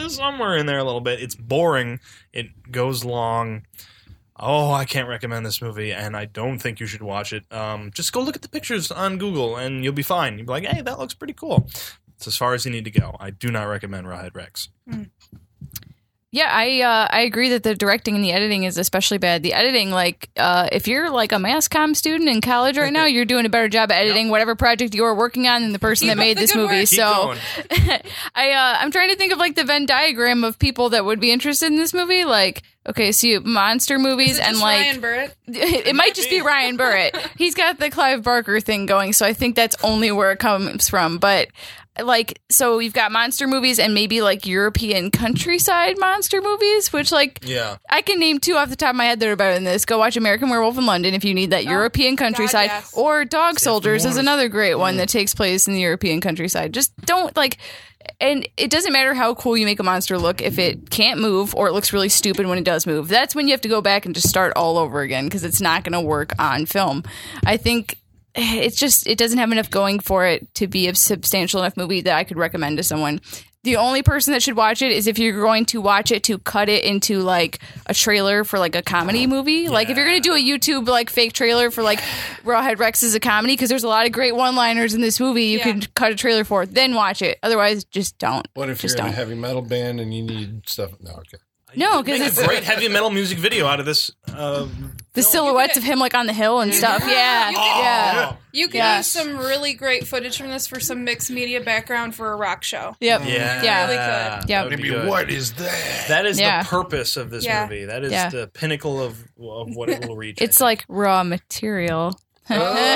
C: somewhere in there a little bit. It's boring. It goes long. Oh, I can't recommend this movie, and I don't think you should watch it. Um, just go look at the pictures on Google, and you'll be fine. You'll be like, hey, that looks pretty cool. It's as far as you need to go. I do not recommend Rawhead Rex.
E: Mm.
D: Yeah, I uh, I agree that the directing and the editing is especially bad. The editing, like, uh, if you're like a mass comm student in college right now, you're doing a better job at editing whatever project you're working on than the person
E: Keep
D: that made
E: up the
D: this
E: good
D: movie.
E: work.
C: Keep
D: So
C: going.
D: I uh, I'm trying to think of like the Venn diagram of people that would be interested in this movie. Like, okay, so you monster movies
E: Is it
D: and
E: just
D: like
E: Ryan Burrett?
D: it might just be Ryan Burrett. He's got the Clive Barker thing going, so I think that's only where it comes from. But like, so you've got monster movies and maybe like European countryside monster movies, which like
C: Yeah.
D: I can name two off the top of my head that are better than this. Go watch American Werewolf in London if you need that European countryside.
E: yes.
D: Or Dog Soldiers is
C: Morris.
D: another great one that takes place in the European countryside. Just don't like. And it doesn't matter how cool you make a monster look if it can't move or it looks really stupid when it does move. That's when you have to go back and just start all over again because it's not going to work on film. I think it's just, it doesn't have enough going for it to be a substantial enough movie that I could recommend to someone. The only person that should watch it is if you're going to watch it to cut it into like a trailer for like a comedy movie. Like if you're going to do a YouTube like fake trailer for like Rawhead Rex is a comedy, because there's a lot of great one-liners in this movie you
E: Yeah.
D: could cut a trailer for, then watch it. Otherwise, just don't.
B: What if
D: just
B: you're in a
D: don't.
B: heavy metal band and you need stuff? No, okay.
D: No, because
C: Make
D: it's
C: a great heavy metal music video out of this. Uh,
D: the silhouettes of him like on the hill and stuff. Yeah,
E: You could-
D: yeah.
E: You could
D: Yeah.
E: use some really great footage from this for some mixed media background for a rock show.
D: Yep.
C: yeah.
D: Yeah.
E: Really could.
D: Yeah.
C: That would be
B: Maybe
C: good.
B: what is that?
C: That is
D: Yeah.
C: the purpose of this
E: Yeah.
C: movie. That is
D: Yeah.
C: the pinnacle of, of what it will reach.
D: It's like raw material.
C: Oh,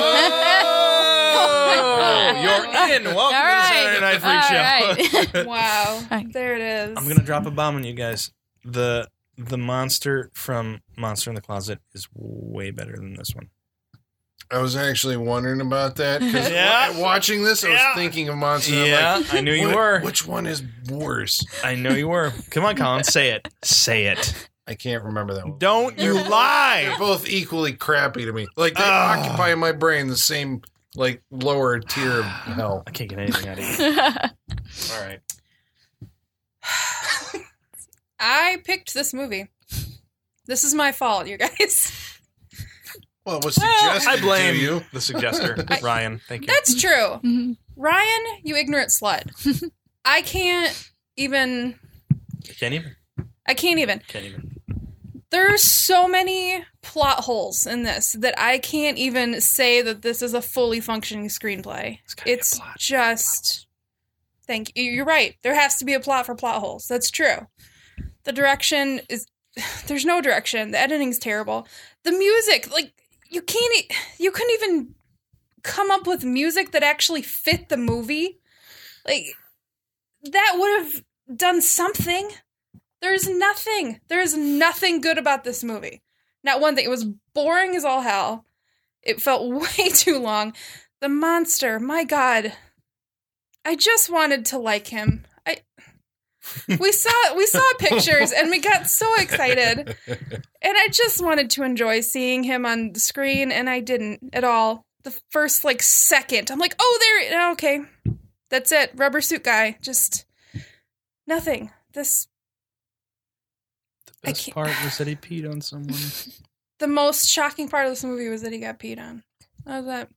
C: you're in. Welcome
D: All
C: to the
D: right.
C: Saturday Night Freak
D: All
C: Show.
D: right.
E: Wow.
D: Right.
E: There it is.
C: I'm gonna drop a bomb on you guys. The the monster from Monster in the Closet is way better than this one.
B: I was actually wondering about that because
C: Yeah.
B: watching this, I was
C: Yeah.
B: thinking of Monster. I'm
C: Yeah,
B: like,
C: I knew you
B: "What-
C: were.
B: Which one is worse?
C: I know you were. Come on, Colin, say it. Say it.
B: I can't remember that one.
C: Don't you
B: They're
C: lie.
B: both equally crappy to me. Like they
C: Ah.
B: occupy in my brain the same like lower tier of hell.
C: I can't get anything out of you. All right.
E: I picked this movie. This is my fault, you guys.
B: Well, it was
C: Well,
B: suggested
C: I blame
B: to you.
C: the suggester, Ryan. Thank you.
E: That's true.
D: Mhm.
E: Ryan, you ignorant slut. I can't even.
C: Can't even.
E: I can't even.
C: Can't even.
E: There's so many plot holes in this that I can't even say that this is a fully functioning screenplay.
C: It's gotta be a
E: It's
C: plot.
E: just. Thank you. You're right. There has to be a plot for plot holes. That's true. The direction is. There's no direction. The editing's terrible. The music, like, you can't. e- You couldn't even come up with music that actually fit the movie. Like, that would have done something. There's nothing. There's nothing good about this movie. Not one thing. It was boring as all hell. It felt way too long. The monster, my God. I just wanted to like him. I we saw we saw pictures and we got so excited. And I just wanted to enjoy seeing him on the screen, and I didn't at all. The first like second, I'm like, oh, there. Okay, that's it. Rubber suit guy. Just nothing. This.
C: The
E: I
C: best
E: can't-
C: part was that he peed on someone.
E: The most shocking part of this movie was that he got peed on. How was that?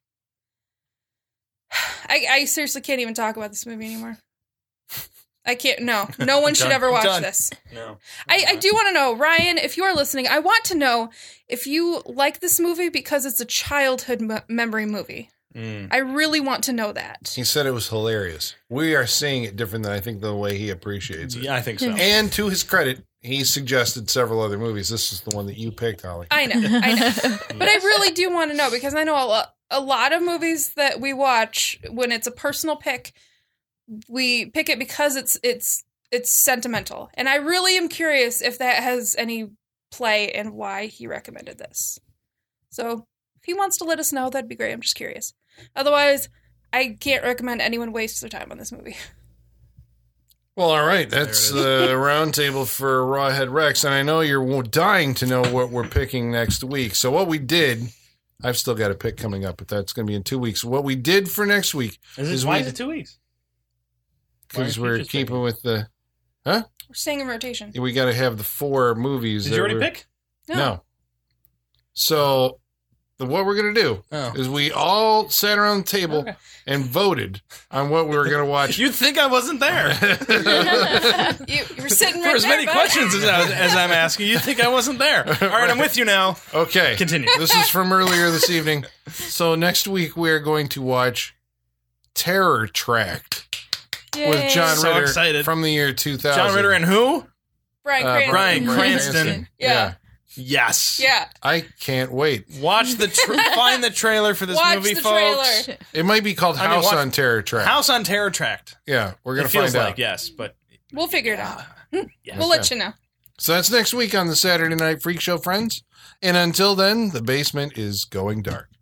E: I, I seriously can't even talk about this movie anymore. I can't. No, no one should
C: Done.
E: ever watch
C: Done.
E: this.
C: No.
E: I, I do want to know, Ryan, if you are listening, I want to know if you like this movie because it's a childhood m- memory movie.
C: Mm.
E: I really want to know that.
B: He said it was hilarious. We are seeing it different than I think the way he appreciates it.
C: Yeah, I think so.
B: And to his credit, he suggested several other movies. This is the one that you picked, Holly.
E: I know, I know. But I really do want to know because I know a lot, a lot of movies that we watch when it's a personal pick, we pick it because it's it's it's sentimental. And I really am curious if that has any play in why he recommended this. So if he wants to let us know, that'd be great. I'm just curious. Otherwise, I can't recommend anyone waste their time on this movie.
B: Well, all right. That's
C: There
B: the roundtable for Rawhead Rex. And I know you're dying to know what we're picking next week. So what we did, I've still got a pick coming up, but that's going to be in two weeks. What we did for next week
C: Is
B: is
C: it, why
B: we-
C: is it two weeks? Why
B: because
C: aren't you
B: we're
C: just
B: keeping with the Huh?
E: We're staying in rotation.
B: We got to have the four movies.
C: Did
B: that
C: you already
B: we're-
C: pick?
E: No.
B: No. So, the, what we're going to do
C: Oh.
B: is we all sat around the table
C: Okay.
B: and voted on what we were going to watch.
C: You'd think I wasn't there.
E: You, you were sitting right
C: For as
E: there,
C: many
E: bud.
C: questions as, I was, as I'm asking, you'd think I wasn't there. All right, I'm with you now.
B: Okay.
C: Continue.
B: This is from earlier this evening. So, next week we are going to watch Terror Track
E: Yay.
B: with John
C: So
B: Ritter
C: excited.
B: from the year two thousand.
C: John Ritter and who?
E: Brian
B: Uh,
E: Cranston.
C: Bryan
B: Bryan
C: Cranston.
E: Yeah.
C: Yes.
E: Yeah.
B: I can't wait.
C: Watch the tra- find the trailer for this
E: Watch
C: movie,
E: the
C: folks.
E: trailer.
B: It might be called
C: I mean,
B: House
C: watch-
B: on Terror Track.
C: House on Terror Tract.
B: Yeah, we're going
C: It
B: to find
C: feels
B: out.
C: like yes, but
E: We'll figure it out.
C: yes.
E: We'll let you know.
B: So that's next week on the Saturday Night Freak Show, friends. And until then, the basement is going dark.